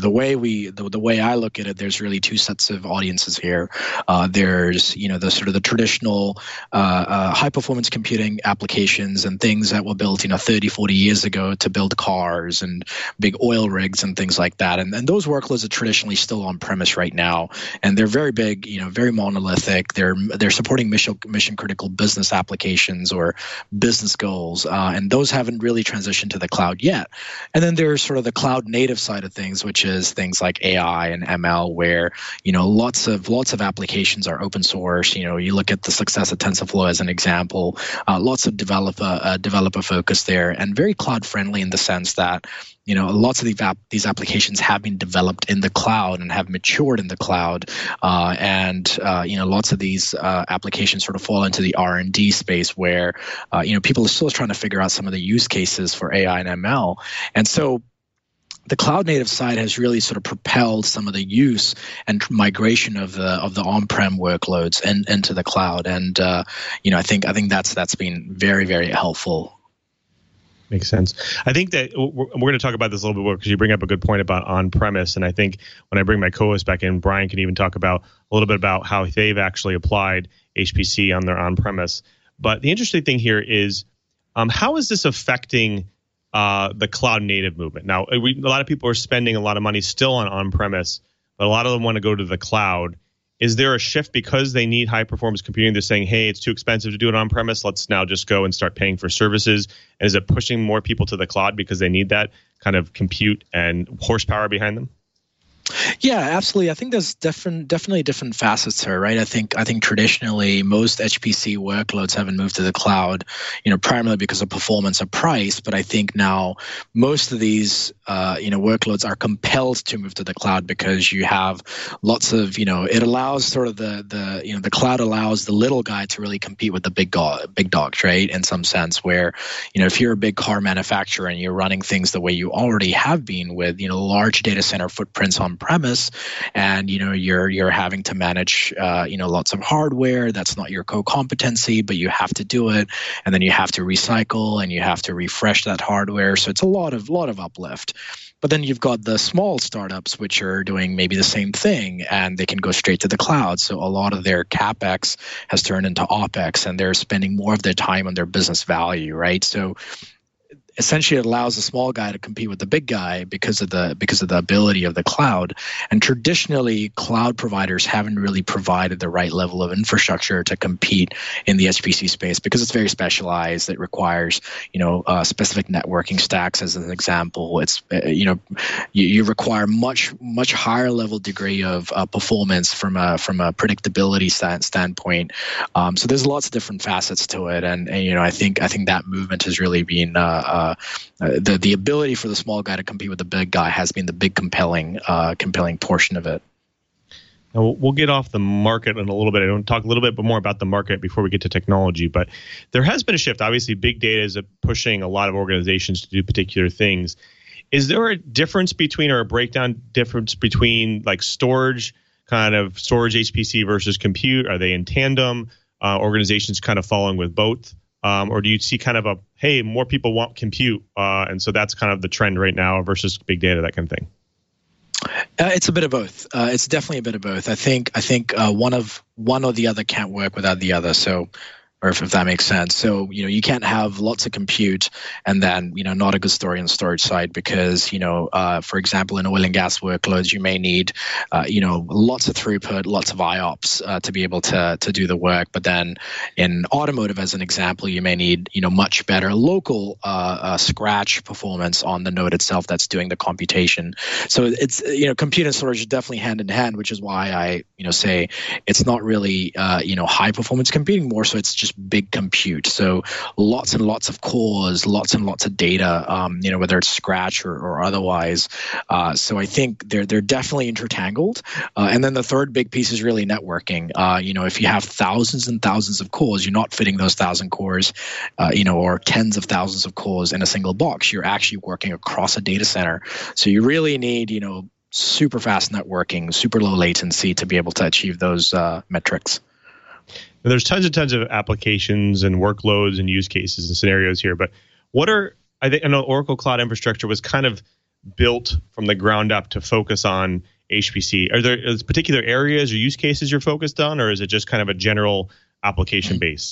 S6: The way I look at it, there's really two sets of audiences here. There's the traditional high-performance computing applications and things that were built 30, 40 years ago to build cars and big oil rigs and things like that. And those workloads are traditionally still on-premise right now, and they're very big, very monolithic. They're supporting mission critical business applications or business goals, and those haven't really transitioned to the cloud yet. And then there's sort of the cloud native side of things, which is things like AI and ML, where lots of applications are open source. You look at the success of TensorFlow as an example. Lots of developer focus there, and very cloud friendly in the sense that lots of these applications have been developed in the cloud and have matured in the cloud, and lots of these applications sort of fall into the R&D space, where people are still trying to figure out some of the use cases for AI and ML, and so the cloud native side has really sort of propelled some of the use and migration of the on-prem workloads into the cloud, and I think that's been very, very helpful.
S1: Makes sense. I think that we're going to talk about this a little bit more, because you bring up a good point about on-premise. And I think when I bring my co-host back in, Brian can even talk about a little bit about how they've actually applied HPC on their on-premise. But the interesting thing here is, how is this affecting the cloud native movement? Now, a lot of people are spending a lot of money still on on-premise, but a lot of them want to go to the cloud. Is there a shift because they need high performance computing? They're saying, hey, it's too expensive to do it on premise. Let's now just go and start paying for services. And is it pushing more people to the cloud because they need that kind of compute and horsepower behind them?
S6: Yeah, absolutely. I think there's definitely different facets here, right? I think traditionally most HPC workloads haven't moved to the cloud, primarily because of performance or price. But I think now most of these, workloads are compelled to move to the cloud because you have lots of, it allows sort of the cloud allows the little guy to really compete with the big dogs, right? In some sense, where, if you're a big car manufacturer and you're running things the way you already have been with, large data center footprints on on-premise, and you're having to manage lots of hardware that's not your core competency, but you have to do it, and then you have to recycle and you have to refresh that hardware. So it's a lot of uplift. But then you've got the small startups which are doing maybe the same thing, and they can go straight to the cloud. So a lot of their CapEx has turned into OpEx, and they're spending more of their time on their business value, right? So essentially it allows the small guy to compete with the big guy because of the ability of the cloud. And traditionally, cloud providers haven't really provided the right level of infrastructure to compete in the HPC space because it's very specialized. It requires specific networking stacks. As an example, it's you require much higher level degree of performance from a predictability standpoint. So there's lots of different facets to it, and I think that movement has really been the ability for the small guy to compete with the big guy has been the big compelling portion of it.
S1: Now, we'll get off the market in a little bit. I want to talk a little bit more about the market before we get to technology. But there has been a shift. Obviously, big data is pushing a lot of organizations to do particular things. Is there a difference between, or a breakdown difference between, like storage HPC versus compute? Are they in tandem? Organizations kind of following with both? Or do you see kind of hey, more people want compute, and so that's kind of the trend right now versus big data, that kind of thing?
S6: It's a bit of both. It's definitely a bit of both. I think one or the other can't work without the other. So, or if that makes sense. So, you can't have lots of compute and then, not a good story on the storage side because, for example, in oil and gas workloads, you may need, lots of throughput, lots of IOPS to be able to do the work. But then in automotive, as an example, you may need, much better local scratch performance on the node itself that's doing the computation. So it's, compute and storage is definitely hand in hand, which is why I, say it's not really, high performance computing, more so it's just big compute. So lots and lots of cores, lots and lots of data, whether it's scratch or otherwise. So I think they're definitely intertangled. And then the third big piece is really networking. If you have thousands and thousands of cores, you're not fitting those 1,000 cores, or tens of thousands of cores in a single box. You're actually working across a data center. So you really need, super fast networking, super low latency to be able to achieve those metrics.
S1: There's tons of applications and workloads and use cases and scenarios here, but I know Oracle Cloud Infrastructure was kind of built from the ground up to focus on HPC. Are there particular areas or use cases you're focused on, or is it just kind of a general application base?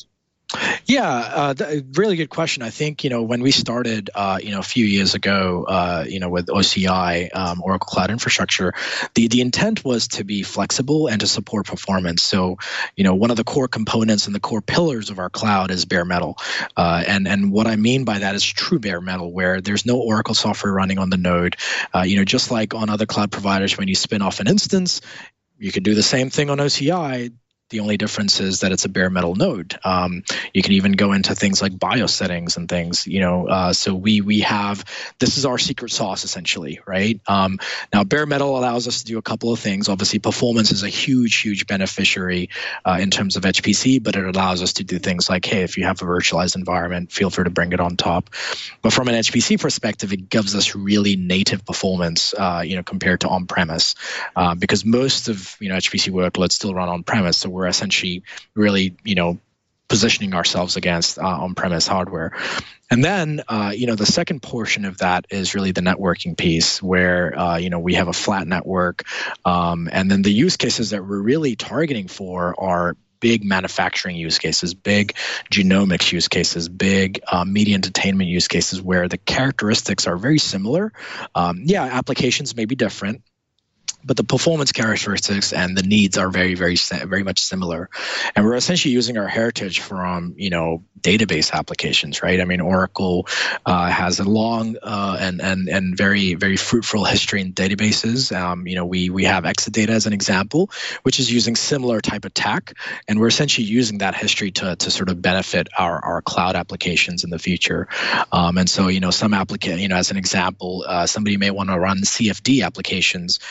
S6: Yeah, really good question. I think, when we started, a few years ago, with OCI, Oracle Cloud Infrastructure, the intent was to be flexible and to support performance. So, one of the core components and the core pillars of our cloud is bare metal. And what I mean by that is true bare metal, where there's no Oracle software running on the node. Just like on other cloud providers, when you spin off an instance, you can do the same thing on OCI. The only difference is that it's a bare metal node. You can even go into things like BIOS settings and things, so we have, this is our secret sauce essentially, right? Now bare metal allows us to do a couple of things. Obviously performance is a huge beneficiary in terms of HPC, but it allows us to do things like, hey, if you have a virtualized environment, feel free to bring it on top. But from an HPC perspective, it gives us really native performance, compared to on-premise, because most of, HPC workloads still run on-premise. So we're essentially really, positioning ourselves against on-premise hardware. And then, the second portion of that is really the networking piece where, we have a flat network. And then the use cases that we're really targeting for are big manufacturing use cases, big genomics use cases, big media entertainment use cases where the characteristics are very similar. Applications may be different, but the performance characteristics and the needs are very much similar. And we're essentially using our heritage from, database applications, right? I mean, Oracle has a long and very fruitful history in databases. We have Exadata as an example, which is using similar type of tech, and we're essentially using that history to sort of benefit our cloud applications in the future. And so, some as an example, somebody may want to run CFD applications, and then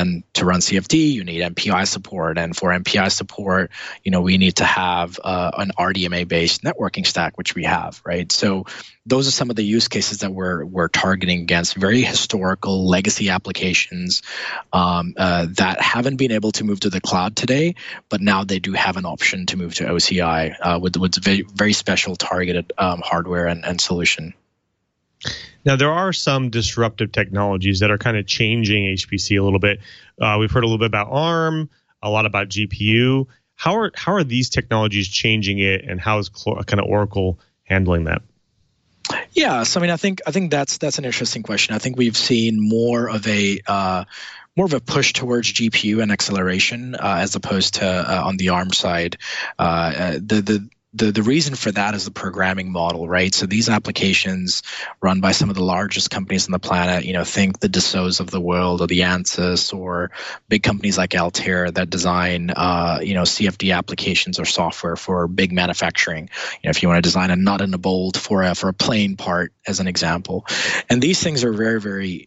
S6: then to run CFD, you need MPI support. And for MPI support, we need to have an RDMA-based networking stack, which we have, right? So those are some of the use cases that we're targeting against, very historical legacy applications that haven't been able to move to the cloud today, but now they do have an option to move to OCI with very, very special targeted hardware and solution.
S1: Now, there are some disruptive technologies that are kind of changing HPC a little bit. We've heard a little bit about ARM, a lot about GPU. How are these technologies changing it, and how is kind of Oracle handling that?
S6: Yeah, so I think that's an interesting question. I think we've seen more of a push towards GPU and acceleration as opposed to on the ARM side. The reason for that is the programming model, right? So these applications run by some of the largest companies on the planet, think the Dassaults of the world or the Ansys or big companies like Altair that design, CFD applications or software for big manufacturing. If you want to design a nut and a bolt for a plane part, as an example. And these things are very, very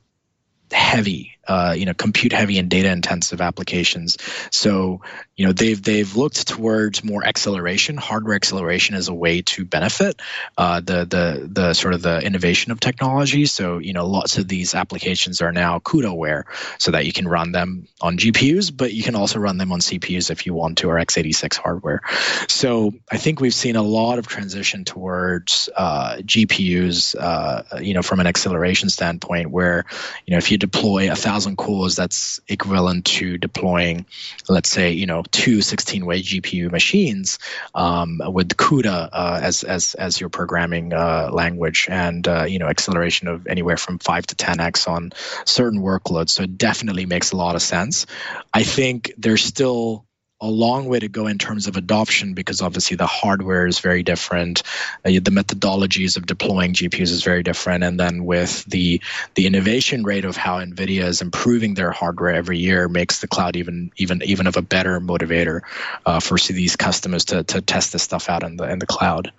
S6: heavy, compute heavy and data intensive applications. So, they've looked towards more acceleration, hardware acceleration as a way to benefit the sort of the innovation of technology. So, lots of these applications are now CUDA-aware, so that you can run them on GPUs, but you can also run them on CPUs if you want to, or x86 hardware. So I think we've seen a lot of transition towards GPUs, from an acceleration standpoint, where, if you deploy 1,000 cores, that's equivalent to deploying, let's say, 2 16-way GPU machines with CUDA as your programming language, and acceleration of anywhere from 5 to 10x on certain workloads. So it definitely makes a lot of sense. I think there's still a long way to go in terms of adoption, because obviously the hardware is very different. The methodologies of deploying GPUs is very different. And then with the innovation rate of how NVIDIA is improving their hardware every year makes the cloud even of a better motivator for these customers to test this stuff out in the cloud.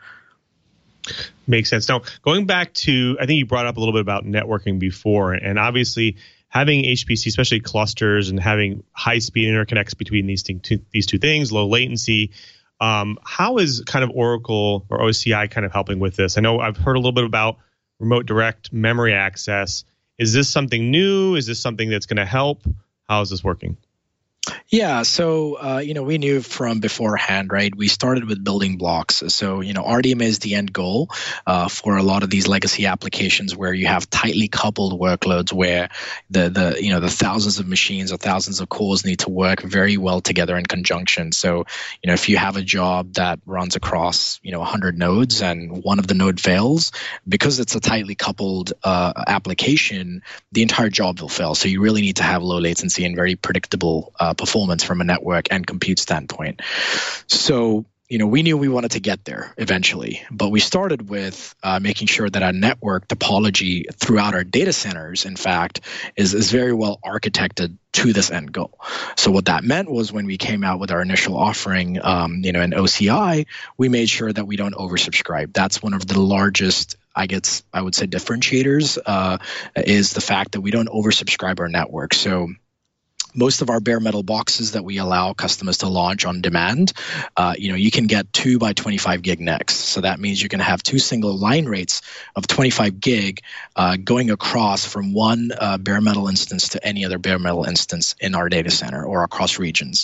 S1: Makes sense. Now, going back to, I think you brought up a little bit about networking before, and obviously having HPC, especially clusters, and having high-speed interconnects between these two things, low latency. How is kind of Oracle or OCI kind of helping with this? I know I've heard a little bit about remote direct memory access. Is this something new? Is this something that's going to help? How is this working?
S6: Yeah, so we knew from beforehand, right? We started with building blocks. So RDMA is the end goal for a lot of these legacy applications where you have tightly coupled workloads, where the thousands of machines or thousands of cores need to work very well together in conjunction. So if you have a job that runs across 100 nodes and one of the node fails, because it's a tightly coupled application, the entire job will fail. So you really need to have low latency and very predictable performance from a network and compute standpoint. So, we knew we wanted to get there eventually, but we started with making sure that our network topology throughout our data centers, in fact, is very well architected to this end goal. So what that meant was, when we came out with our initial offering, in OCI, we made sure that we don't oversubscribe. That's one of the largest, I would say, differentiators, is the fact that we don't oversubscribe our network. So most of our bare metal boxes that we allow customers to launch on demand, you can get 2 by 25 gig NICs. So that means you can have 2 single line rates of 25 gig going across from one bare metal instance to any other bare metal instance in our data center or across regions.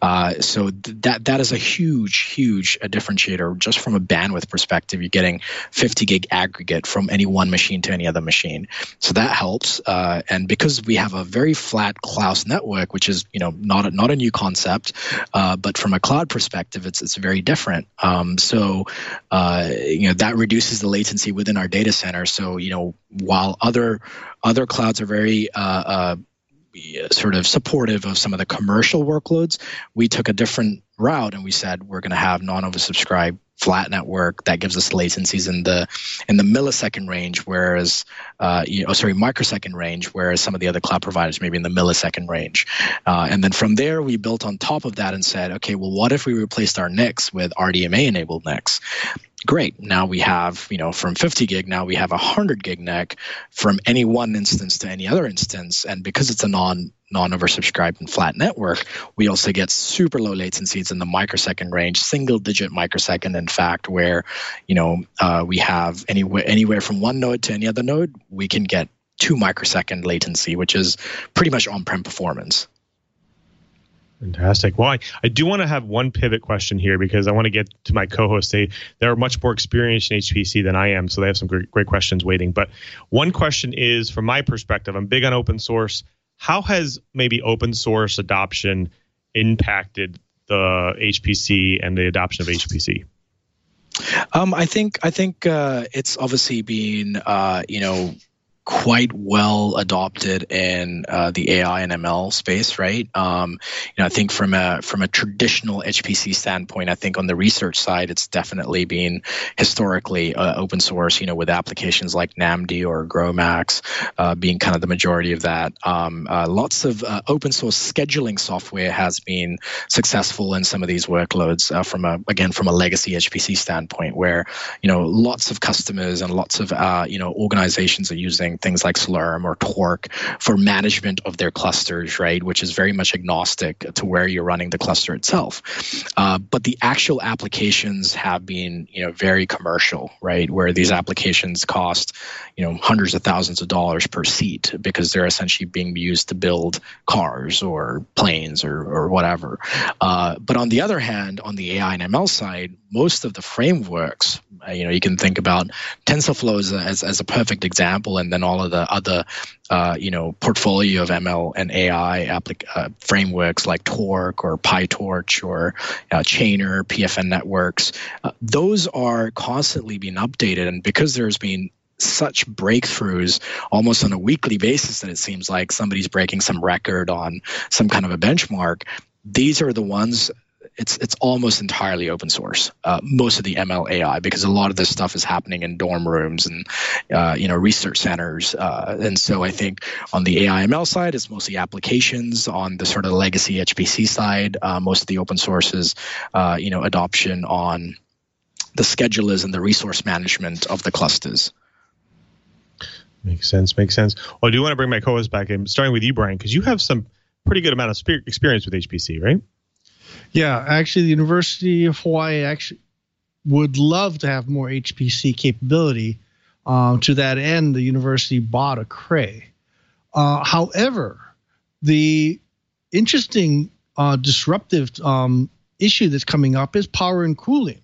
S6: So that is a huge differentiator just from a bandwidth perspective. You're getting 50 gig aggregate from any one machine to any other machine. So that helps. And because we have a very flat Klaus network, which is not a new concept, but from a cloud perspective, it's very different. So that reduces the latency within our data center. So while other clouds are very sort of supportive of some of the commercial workloads, we took a different route, and we said we're going to have non-oversubscribed flat network that gives us latencies in the millisecond range, whereas microsecond range, whereas some of the other cloud providers maybe in the millisecond range. And then from there, we built on top of that and said, okay, well, what if we replaced our NICs with RDMA-enabled NICs? Great. Now we have, from 50 gig, now we have 100 gig NIC from any one instance to any other instance. And because it's a non-oversubscribed and flat network, we also get super low latencies in the microsecond range, single digit microsecond, in fact, where, we have anywhere from one node to any other node, we can get 2 microsecond latency, which is pretty much on-prem performance.
S1: Fantastic. Well, I do want to have one pivot question here because I want to get to my co-hosts. They're much more experienced in HPC than I am, so they have some great questions waiting. But one question is, from my perspective, I'm big on open source. How has maybe open source adoption impacted the HPC and the adoption of HPC?
S6: I think it's obviously been quite well adopted in the AI and ML space, right? I think from a traditional HPC standpoint, I think on the research side, it's definitely been historically open source, with applications like NAMD or GROMACS being kind of the majority of that. Lots of open source scheduling software has been successful in some of these workloads from a legacy HPC standpoint, where lots of customers and lots of organizations are using things like Slurm or Torque for management of their clusters, right? Which is very much agnostic to where you're running the cluster itself. But the actual applications have been, very commercial, right? Where these applications cost, hundreds of thousands of dollars per seat because they're essentially being used to build cars or planes or whatever. But on the other hand, on the AI and ML side, most of the frameworks, you can think about TensorFlow as a perfect example, and then all of the other, portfolio of ML and AI frameworks like Torque or PyTorch or Chainer, PFN networks. Those are constantly being updated, and because there's been such breakthroughs almost on a weekly basis that it seems like somebody's breaking some record on some kind of a benchmark, these are the ones. It's almost entirely open source, most of the ML AI, because a lot of this stuff is happening in dorm rooms and research centers. And so I think on the AI ML side, it's mostly applications. On the sort of legacy HPC side, most of the open sources, adoption on the schedulers and the resource management of the clusters.
S1: Makes sense. Well, I do want to bring my co-host back in, starting with you, Brian, because you have some pretty good amount of experience with HPC, right?
S4: Yeah, actually, the University of Hawaii actually would love to have more HPC capability. To that end, the university bought a Cray. However, the interesting disruptive issue that's coming up is power and cooling.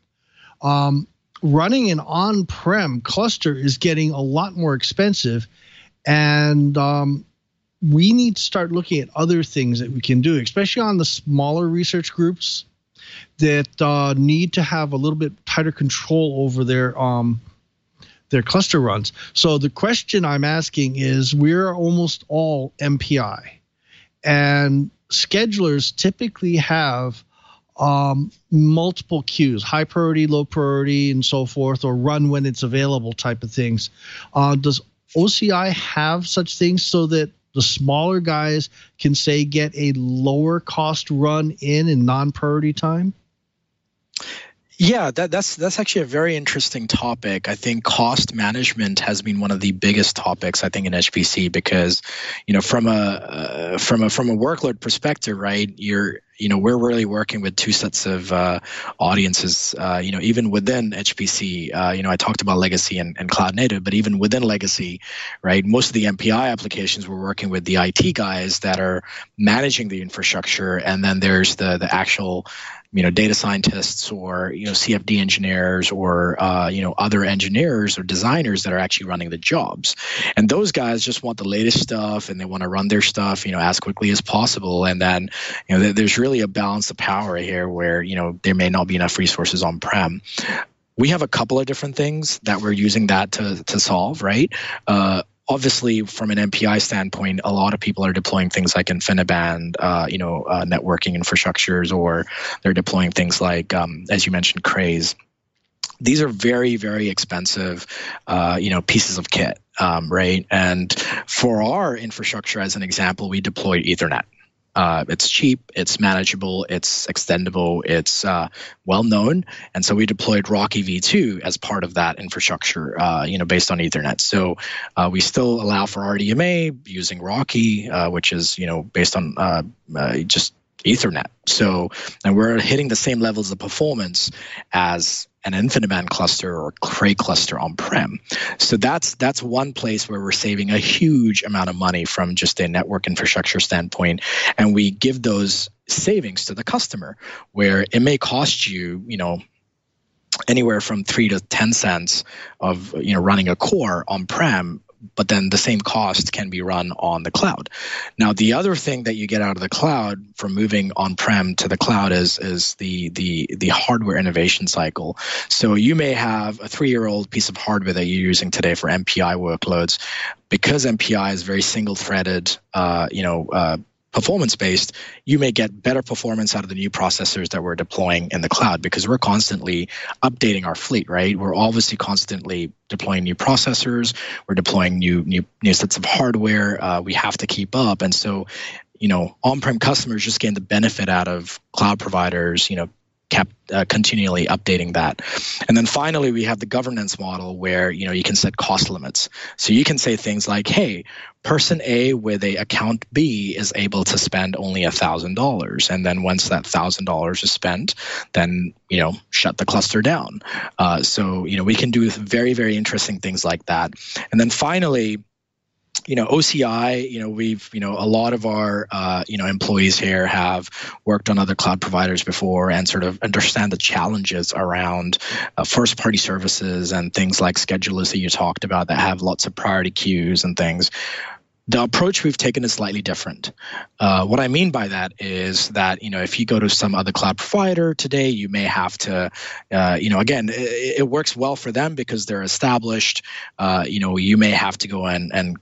S4: Running an on-prem cluster is getting a lot more expensive, and we need to start looking at other things that we can do, especially on the smaller research groups that need to have a little bit tighter control over their cluster runs. So the question I'm asking is, we're almost all MPI, and schedulers typically have multiple queues, high priority, low priority, and so forth, or run when it's available type of things. Does OCI have such things so that the smaller guys can, say, get a lower cost run in non-priority time?
S6: Yeah, that's actually a very interesting topic. I think cost management has been one of the biggest topics, I think, in HPC, because from a workload perspective, right, we're really working with two sets of audiences. Even within HPC, I talked about legacy and cloud native, but even within legacy, right, most of the MPI applications we're working with the IT guys that are managing the infrastructure, and then there's the actual data scientists or CFD engineers or other engineers or designers that are actually running the jobs. And those guys just want the latest stuff, and they want to run their stuff as quickly as possible. And then there's really a balance of power here where there may not be enough resources on prem. We have a couple of different things that we're using that to solve, right? Obviously, from an MPI standpoint, a lot of people are deploying things like InfiniBand, networking infrastructures, or they're deploying things like, as you mentioned, Crays. These are very, very expensive, pieces of kit, right? And for our infrastructure, as an example, we deploy Ethernet. It's cheap, it's manageable, it's extendable, it's well known, and so we deployed Rocky V2 as part of that infrastructure, based on Ethernet. So we still allow for RDMA using Rocky, which is based on just Ethernet. So, and we're hitting the same levels of performance as an InfiniBand cluster or Cray cluster on-prem. So that's one place where we're saving a huge amount of money from just a network infrastructure standpoint. And we give those savings to the customer, where it may cost you, anywhere from 3 to 10 cents of, running a core on-prem, but then the same cost can be run on the cloud. Now, the other thing that you get out of the cloud from moving on-prem to the cloud is the hardware innovation cycle. So you may have a 3-year-old piece of hardware that you're using today for MPI workloads. Because MPI is very single-threaded, performance-based, you may get better performance out of the new processors that we're deploying in the cloud, because we're constantly updating our fleet, right? We're obviously constantly deploying new processors. We're deploying new sets of hardware. We have to keep up. And so, on-prem customers just gain the benefit out of cloud providers, kept continually updating that. And then finally, we have the governance model where, you can set cost limits. So you can say things like, hey, person A with a account B is able to spend only $1,000. And then once that $1,000 is spent, then, shut the cluster down. So we can do very, very interesting things like that. And then finally, OCI, we've, a lot of our, employees here have worked on other cloud providers before and sort of understand the challenges around first-party services and things like schedulers that you talked about that have lots of priority queues and things. The approach we've taken is slightly different. What I mean by that is that, if you go to some other cloud provider today, you may have to, again, it works well for them because they're established. You may have to go in and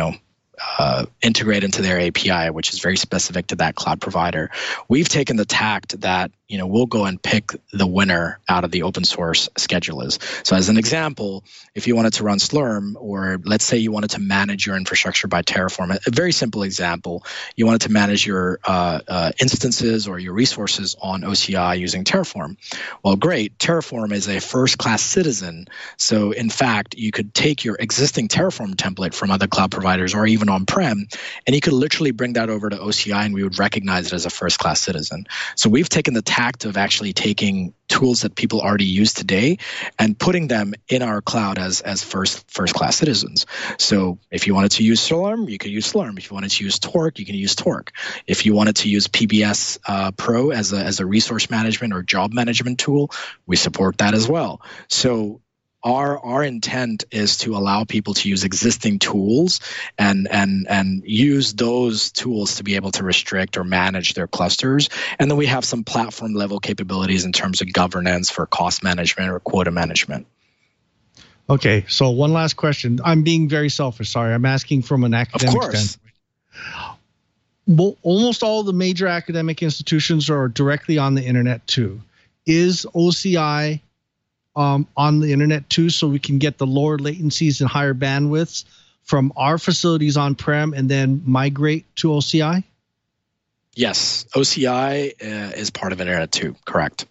S6: integrate into their API, which is very specific to that cloud provider. We've taken the tact that, we'll go and pick the winner out of the open source schedulers. So as an example, if you wanted to run Slurm, or let's say you wanted to manage your infrastructure by Terraform, a very simple example, you wanted to manage your instances or your resources on OCI using Terraform. Well, great. Terraform is a first-class citizen. So in fact, you could take your existing Terraform template from other cloud providers or even on-prem, and you could literally bring that over to OCI and we would recognize it as a first-class citizen. So we've taken the tact of actually taking tools that people already use today and putting them in our cloud as first-class citizens. So if you wanted to use Slurm, you could use Slurm. If you wanted to use Torque, you can use Torque. If you wanted to use PBS Pro as a resource management or job management tool, we support that as well. So our intent is to allow people to use existing tools and use those tools to be able to restrict or manage their clusters. And then we have some platform level capabilities in terms of governance for cost management or quota management.
S4: Okay, so one last question. I'm being very selfish. Sorry, I'm asking from an academic standpoint. Well, almost all the major academic institutions are directly on the internet too. Is OCI on the internet too, so we can get the lower latencies and higher bandwidths from our facilities on-prem and then migrate to OCI?
S6: Yes, OCI is part of internet too, correct.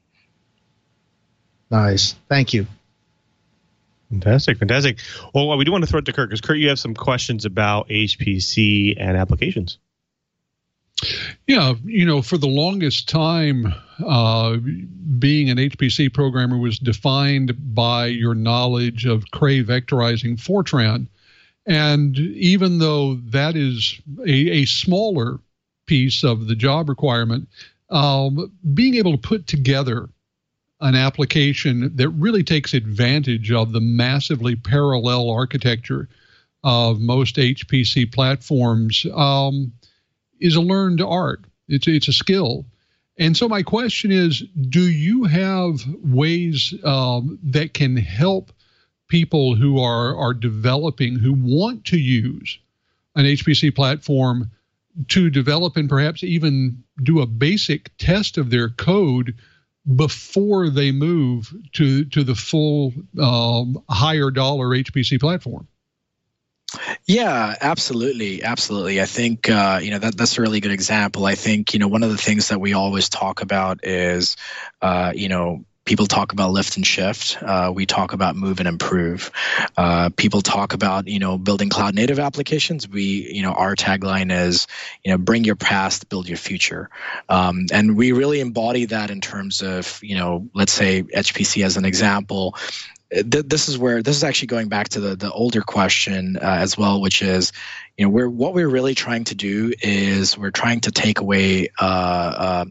S4: Nice, thank you.
S1: Fantastic. Well, we do want to throw it to Kurt, because Kurt, you have some questions about HPC and applications.
S5: Yeah, for the longest time, being an HPC programmer was defined by your knowledge of Cray vectorizing Fortran. And even though that is a smaller piece of the job requirement, being able to put together an application that really takes advantage of the massively parallel architecture of most HPC platforms is a learned art. It's a skill. And so my question is, do you have ways that can help people who are developing, who want to use an HPC platform to develop and perhaps even do a basic test of their code before they move to the full higher dollar HPC platform?
S6: Yeah, absolutely. Absolutely. I think, that's a really good example. I think, one of the things that we always talk about is, people talk about lift and shift. We talk about move and improve. People talk about, building cloud native applications. Our tagline is, bring your past, build your future. And we really embody that in terms of, let's say HPC as an example. This is actually going back to the older question as well, which is, what we're really trying to do is we're trying to take away the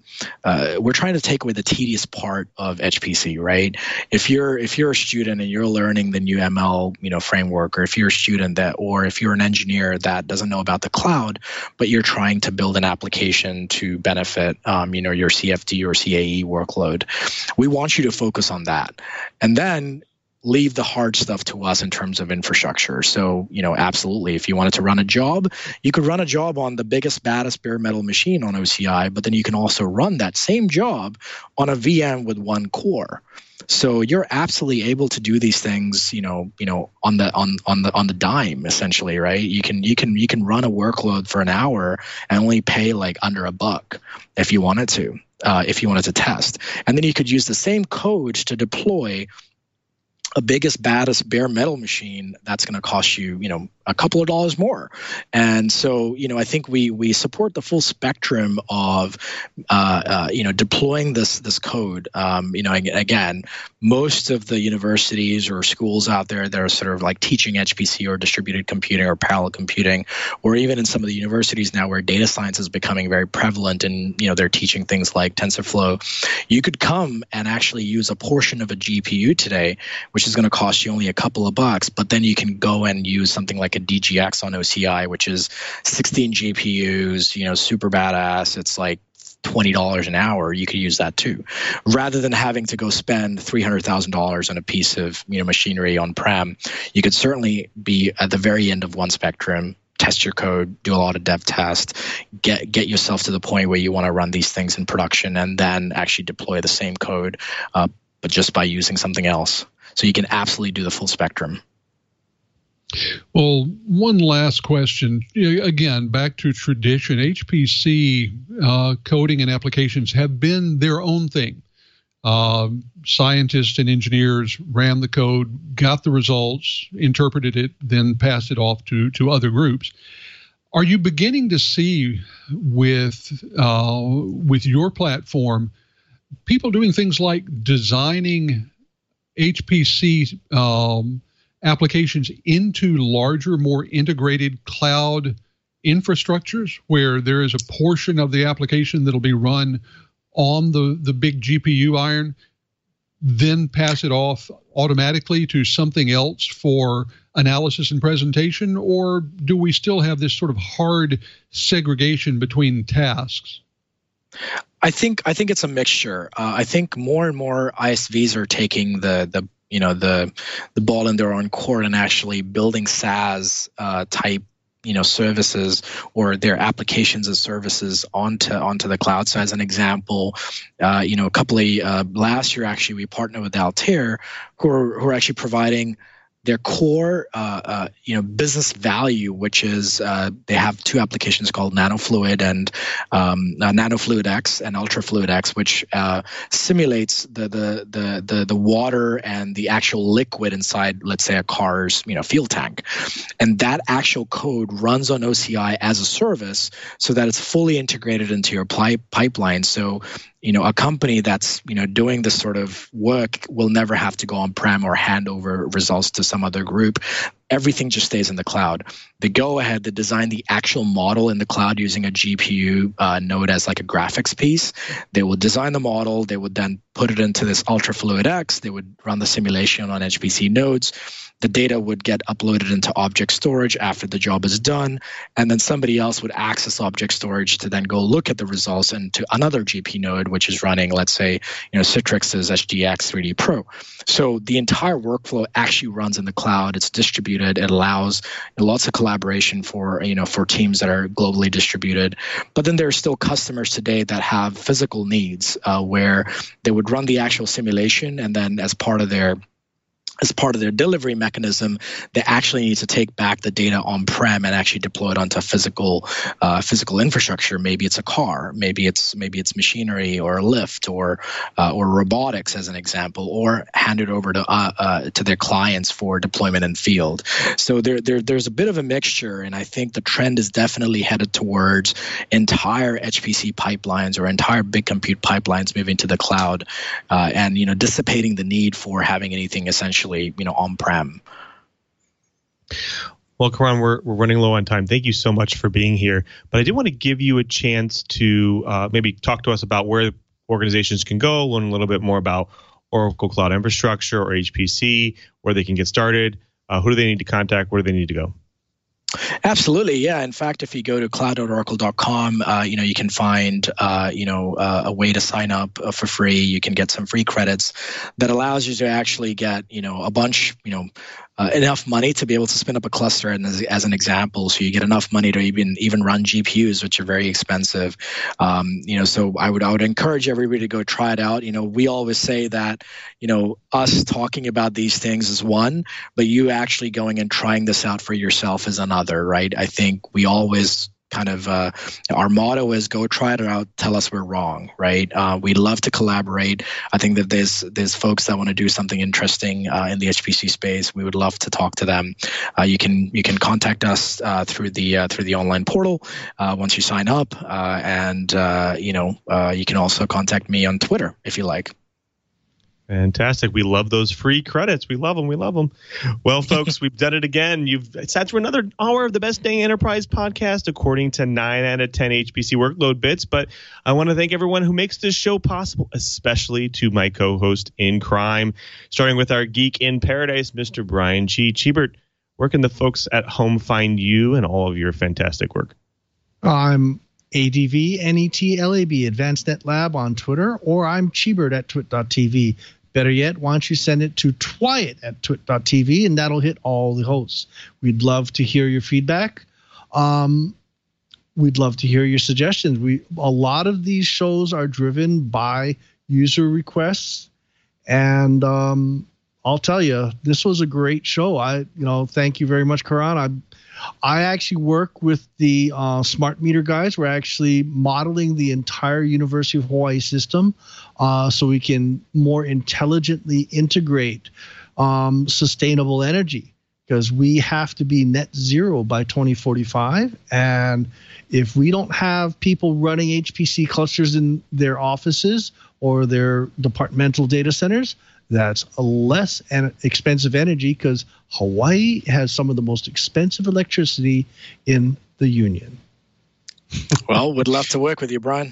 S6: tedious part of HPC, right? If you're a student and you're learning the new ML framework, or if you're a student or if you're an engineer that doesn't know about the cloud, but you're trying to build an application to benefit your CFD or CAE workload, we want you to focus on that, and then leave the hard stuff to us in terms of infrastructure. So, absolutely, if you wanted to run a job, you could run a job on the biggest, baddest bare metal machine on OCI, but then you can also run that same job on a VM with one core. So you're absolutely able to do these things, on the dime, essentially, right? You can run a workload for an hour and only pay like under $1 if you wanted to test, and then you could use the same code to deploy a biggest, baddest bare metal machine that's going to cost you, a couple of dollars more. And so, I think we support the full spectrum of, deploying this code. Again, most of the universities or schools out there that are sort of like teaching HPC or distributed computing or parallel computing, or even in some of the universities now where data science is becoming very prevalent and, they're teaching things like TensorFlow, you could come and actually use a portion of a GPU today, which is going to cost you only a couple of bucks, but then you can go and use something like a DGX on OCI, which is 16 GPUs, super badass. It's like $20 an hour. You could use that too, rather than having to go spend $300,000 on a piece of machinery on-prem. You could certainly be at the very end of one spectrum, test your code, do a lot of dev test, get yourself to the point where you want to run these things in production, and then actually deploy the same code, but just by using something else. So you can absolutely do the full spectrum.
S5: Well, one last question. Again, back to tradition. HPC coding and applications have been their own thing. Scientists and engineers ran the code, got the results, interpreted it, then passed it off to other groups. Are you beginning to see with your platform people doing things like designing HPC applications into larger, more integrated cloud infrastructures where there is a portion of the application that'll be run on the big GPU iron, then pass it off automatically to something else for analysis and presentation? Or do we still have this sort of hard segregation between tasks?
S6: I think it's a mixture. I think more and more ISVs are taking the ball in their own court and actually building SaaS type services or their applications as services onto the cloud. So as an example, a couple of last year actually we partnered with Altair, who are actually providing their core, business value, which is they have two applications called NanoFluid and NanoFluid X and UltraFluid X, which simulates the water and the actual liquid inside, let's say, a car's fuel tank, and that actual code runs on OCI as a service, so that it's fully integrated into your pipeline. So a company that's doing this sort of work will never have to go on-prem or hand over results to some other group. Everything just stays in the cloud. They go ahead, they design the actual model in the cloud using a GPU node as like a graphics piece. They will design the model. They would then put it into this UltraFluid X. They would run the simulation on HPC nodes. The data would get uploaded into object storage after the job is done, and then somebody else would access object storage to then go look at the results into another GP node, which is running, let's say, Citrix's HDX 3D Pro. So the entire workflow actually runs in the cloud. It's distributed. It allows lots of collaboration for teams that are globally distributed. But then there are still customers today that have physical needs where they would run the actual simulation, and then as part of their as part of their delivery mechanism, they actually need to take back the data on-prem and actually deploy it onto physical infrastructure. Maybe it's a car, maybe it's machinery or a lift or robotics, as an example, or hand it over to their clients for deployment in field. So there's a bit of a mixture, and I think the trend is definitely headed towards entire HPC pipelines or entire big compute pipelines moving to the cloud, and dissipating the need for having anything essentially on-prem.
S1: Well, Karan, we're running low on time. Thank you so much for being here. But I did want to give you a chance to maybe talk to us about where organizations can go, learn a little bit more about Oracle Cloud Infrastructure or HPC, where they can get started. Who do they need to contact? Where do they need to go?
S6: Absolutely, yeah. In fact, if you go to cloud.oracle.com, you can find a way to sign up for free. You can get some free credits that allows you to actually get a bunch enough money to be able to spin up a cluster, and as an example, so you get enough money to even run GPUs, which are very expensive. So I would encourage everybody to go try it out. We always say that us talking about these things is one, but you actually going and trying this out for yourself is another, right? I think we always kind of our motto is go try it out, tell us we're wrong, right? We love to collaborate. I think that there's folks that want to do something interesting in the HPC space. We would love to talk to them. You can contact us through the online portal once you sign up, and you can also contact me on Twitter if you like.
S1: Fantastic. We love those free credits. We love them. We love them. Well, folks, we've done it again. You've sat through another hour of the Best Dang Enterprise podcast, according to 9 out of 10 HPC workload bits. But I want to thank everyone who makes this show possible, especially to my co-host in crime, starting with our geek in paradise, Mr. Brian G. Cheebert. Where can the folks at home find you and all of your fantastic work?
S4: I'm ADVNETLAB, Advanced Net Lab on Twitter, or I'm Cheebert at twit.tv. Better yet, why don't you send it to Twyet at twit.tv, and that'll hit all the hosts. We'd love to hear your feedback. We'd love to hear your suggestions. A lot of these shows are driven by user requests, and I'll tell you, this was a great show. Thank you very much, Karan. I actually work with the smart meter guys. We're actually modeling the entire University of Hawaii system so we can more intelligently integrate sustainable energy, because we have to be net zero by 2045. And if we don't have people running HPC clusters in their offices or their departmental data centers, that's a less expensive energy, because Hawaii has some of the most expensive electricity in the union.
S6: Well, would love to work with you, Brian.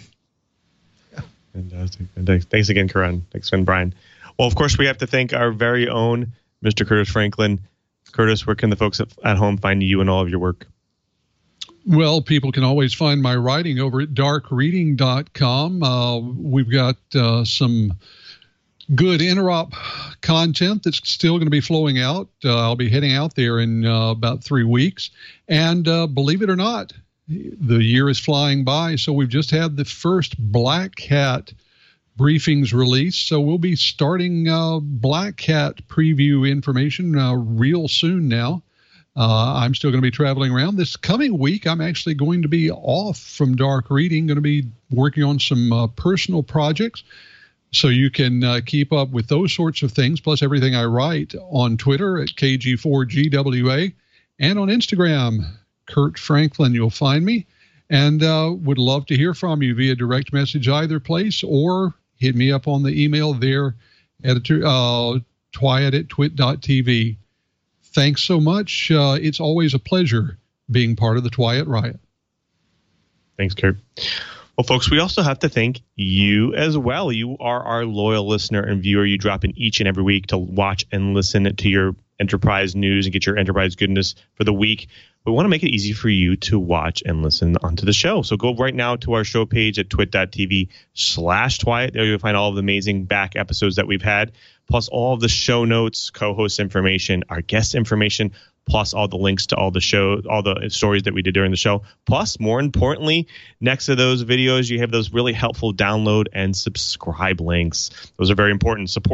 S1: Fantastic. Thanks again, Karan. Thanks again, Brian. Well, of course, we have to thank our very own Mr. Curtis Franklin. Curtis, where can the folks at home find you and all of your work?
S5: Well, people can always find my writing over at darkreading.com. We've got some good interop content that's still going to be flowing out. I'll be heading out there in about 3 weeks. And believe it or not, the year is flying by. So we've just had the first Black Hat briefings released. So we'll be starting Black Hat preview information real soon now. I'm still going to be traveling around. This coming week, I'm actually going to be off from Dark Reading, going to be working on some personal projects. So you can keep up with those sorts of things, plus everything I write on Twitter at KG4GWA, and on Instagram, Kurt Franklin. You'll find me, and would love to hear from you via direct message either place, or hit me up on the email there, editor Twyet at twit.tv. Thanks so much. It's always a pleasure being part of the Twyet Riot.
S1: Thanks, Kurt. Well, folks, we also have to thank you as well. You are our loyal listener and viewer. You drop in each and every week to watch and listen to your enterprise news and get your enterprise goodness for the week. We want to make it easy for you to watch and listen onto the show. So go right now to our show page at twit.tv/Twyet. There you'll find all of the amazing back episodes that we've had, plus all of the show notes, co-host information, our guest information, plus all the links to all the stories that we did during the show. Plus, more importantly, next to those videos, you have those really helpful download and subscribe links. Those are very important. Support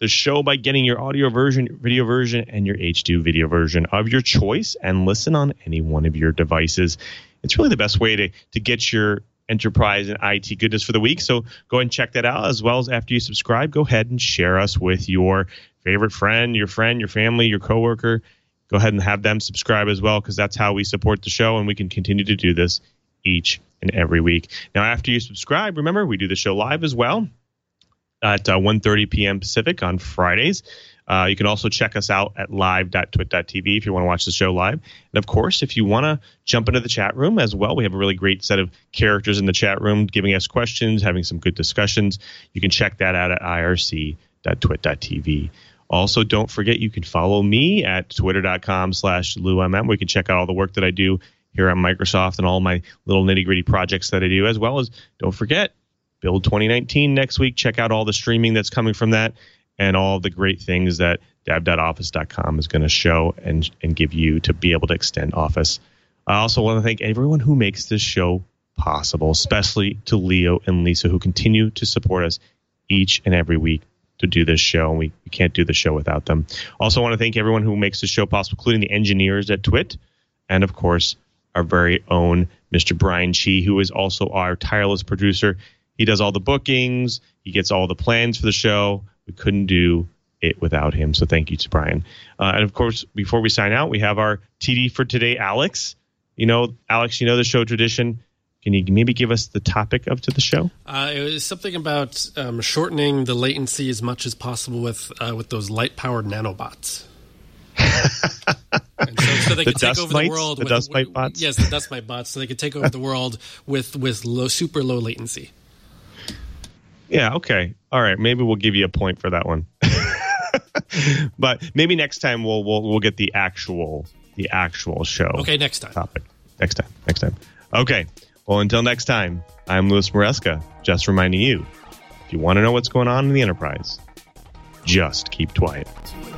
S1: the show by getting your audio version, video version, and your H2 video version of your choice and listen on any one of your devices. It's really the best way to get your enterprise and IT goodness for the week. So go ahead and check that out, as well as after you subscribe, go ahead and share us with your favorite friend, your family, your coworker. Go ahead and have them subscribe as well, because that's how we support the show, and we can continue to do this each and every week. Now, after you subscribe, remember, we do the show live as well at 1:30 p.m. Pacific on Fridays. You can also check us out at live.twit.tv if you want to watch the show live. And, of course, if you want to jump into the chat room as well, we have a really great set of characters in the chat room giving us questions, having some good discussions. You can check that out at irc.twit.tv. Also, don't forget, you can follow me at twitter.com/LouMM. We can check out all the work that I do here at Microsoft and all my little nitty-gritty projects that I do, as well as, don't forget, Build 2019 next week. Check out all the streaming that's coming from that and all the great things that dev.office.com is going to show and give you to be able to extend Office. I also want to thank everyone who makes this show possible, especially to Leo and Lisa, who continue to support us each and every week to do this show, and we can't do the show without them. Also want to thank everyone who makes the show possible, including the engineers at Twit, and of course our very own Mr. Brian Chi, who is also our tireless producer. He does all the bookings, he gets all the plans for the show. We couldn't do it without him, so thank you to Brian. And of course, before we sign out, we have our TD for today, Alex. Alex, the show tradition. Can you maybe give us the topic of the show?
S7: It was something about shortening the latency as much as possible with those light-powered nanobots. And so they could take over the world.
S1: The dust mite bots?
S7: Yes, the dust mite bots. So they could take over the world with super low latency.
S1: Yeah, okay. All right, maybe we'll give you a point for that one. But maybe next time we'll get the actual show.
S7: Okay, next time.
S1: Topic. Next time. Okay. Well, until next time, I'm Louis Maresca, just reminding you, if you want to know what's going on in the enterprise, just keep quiet.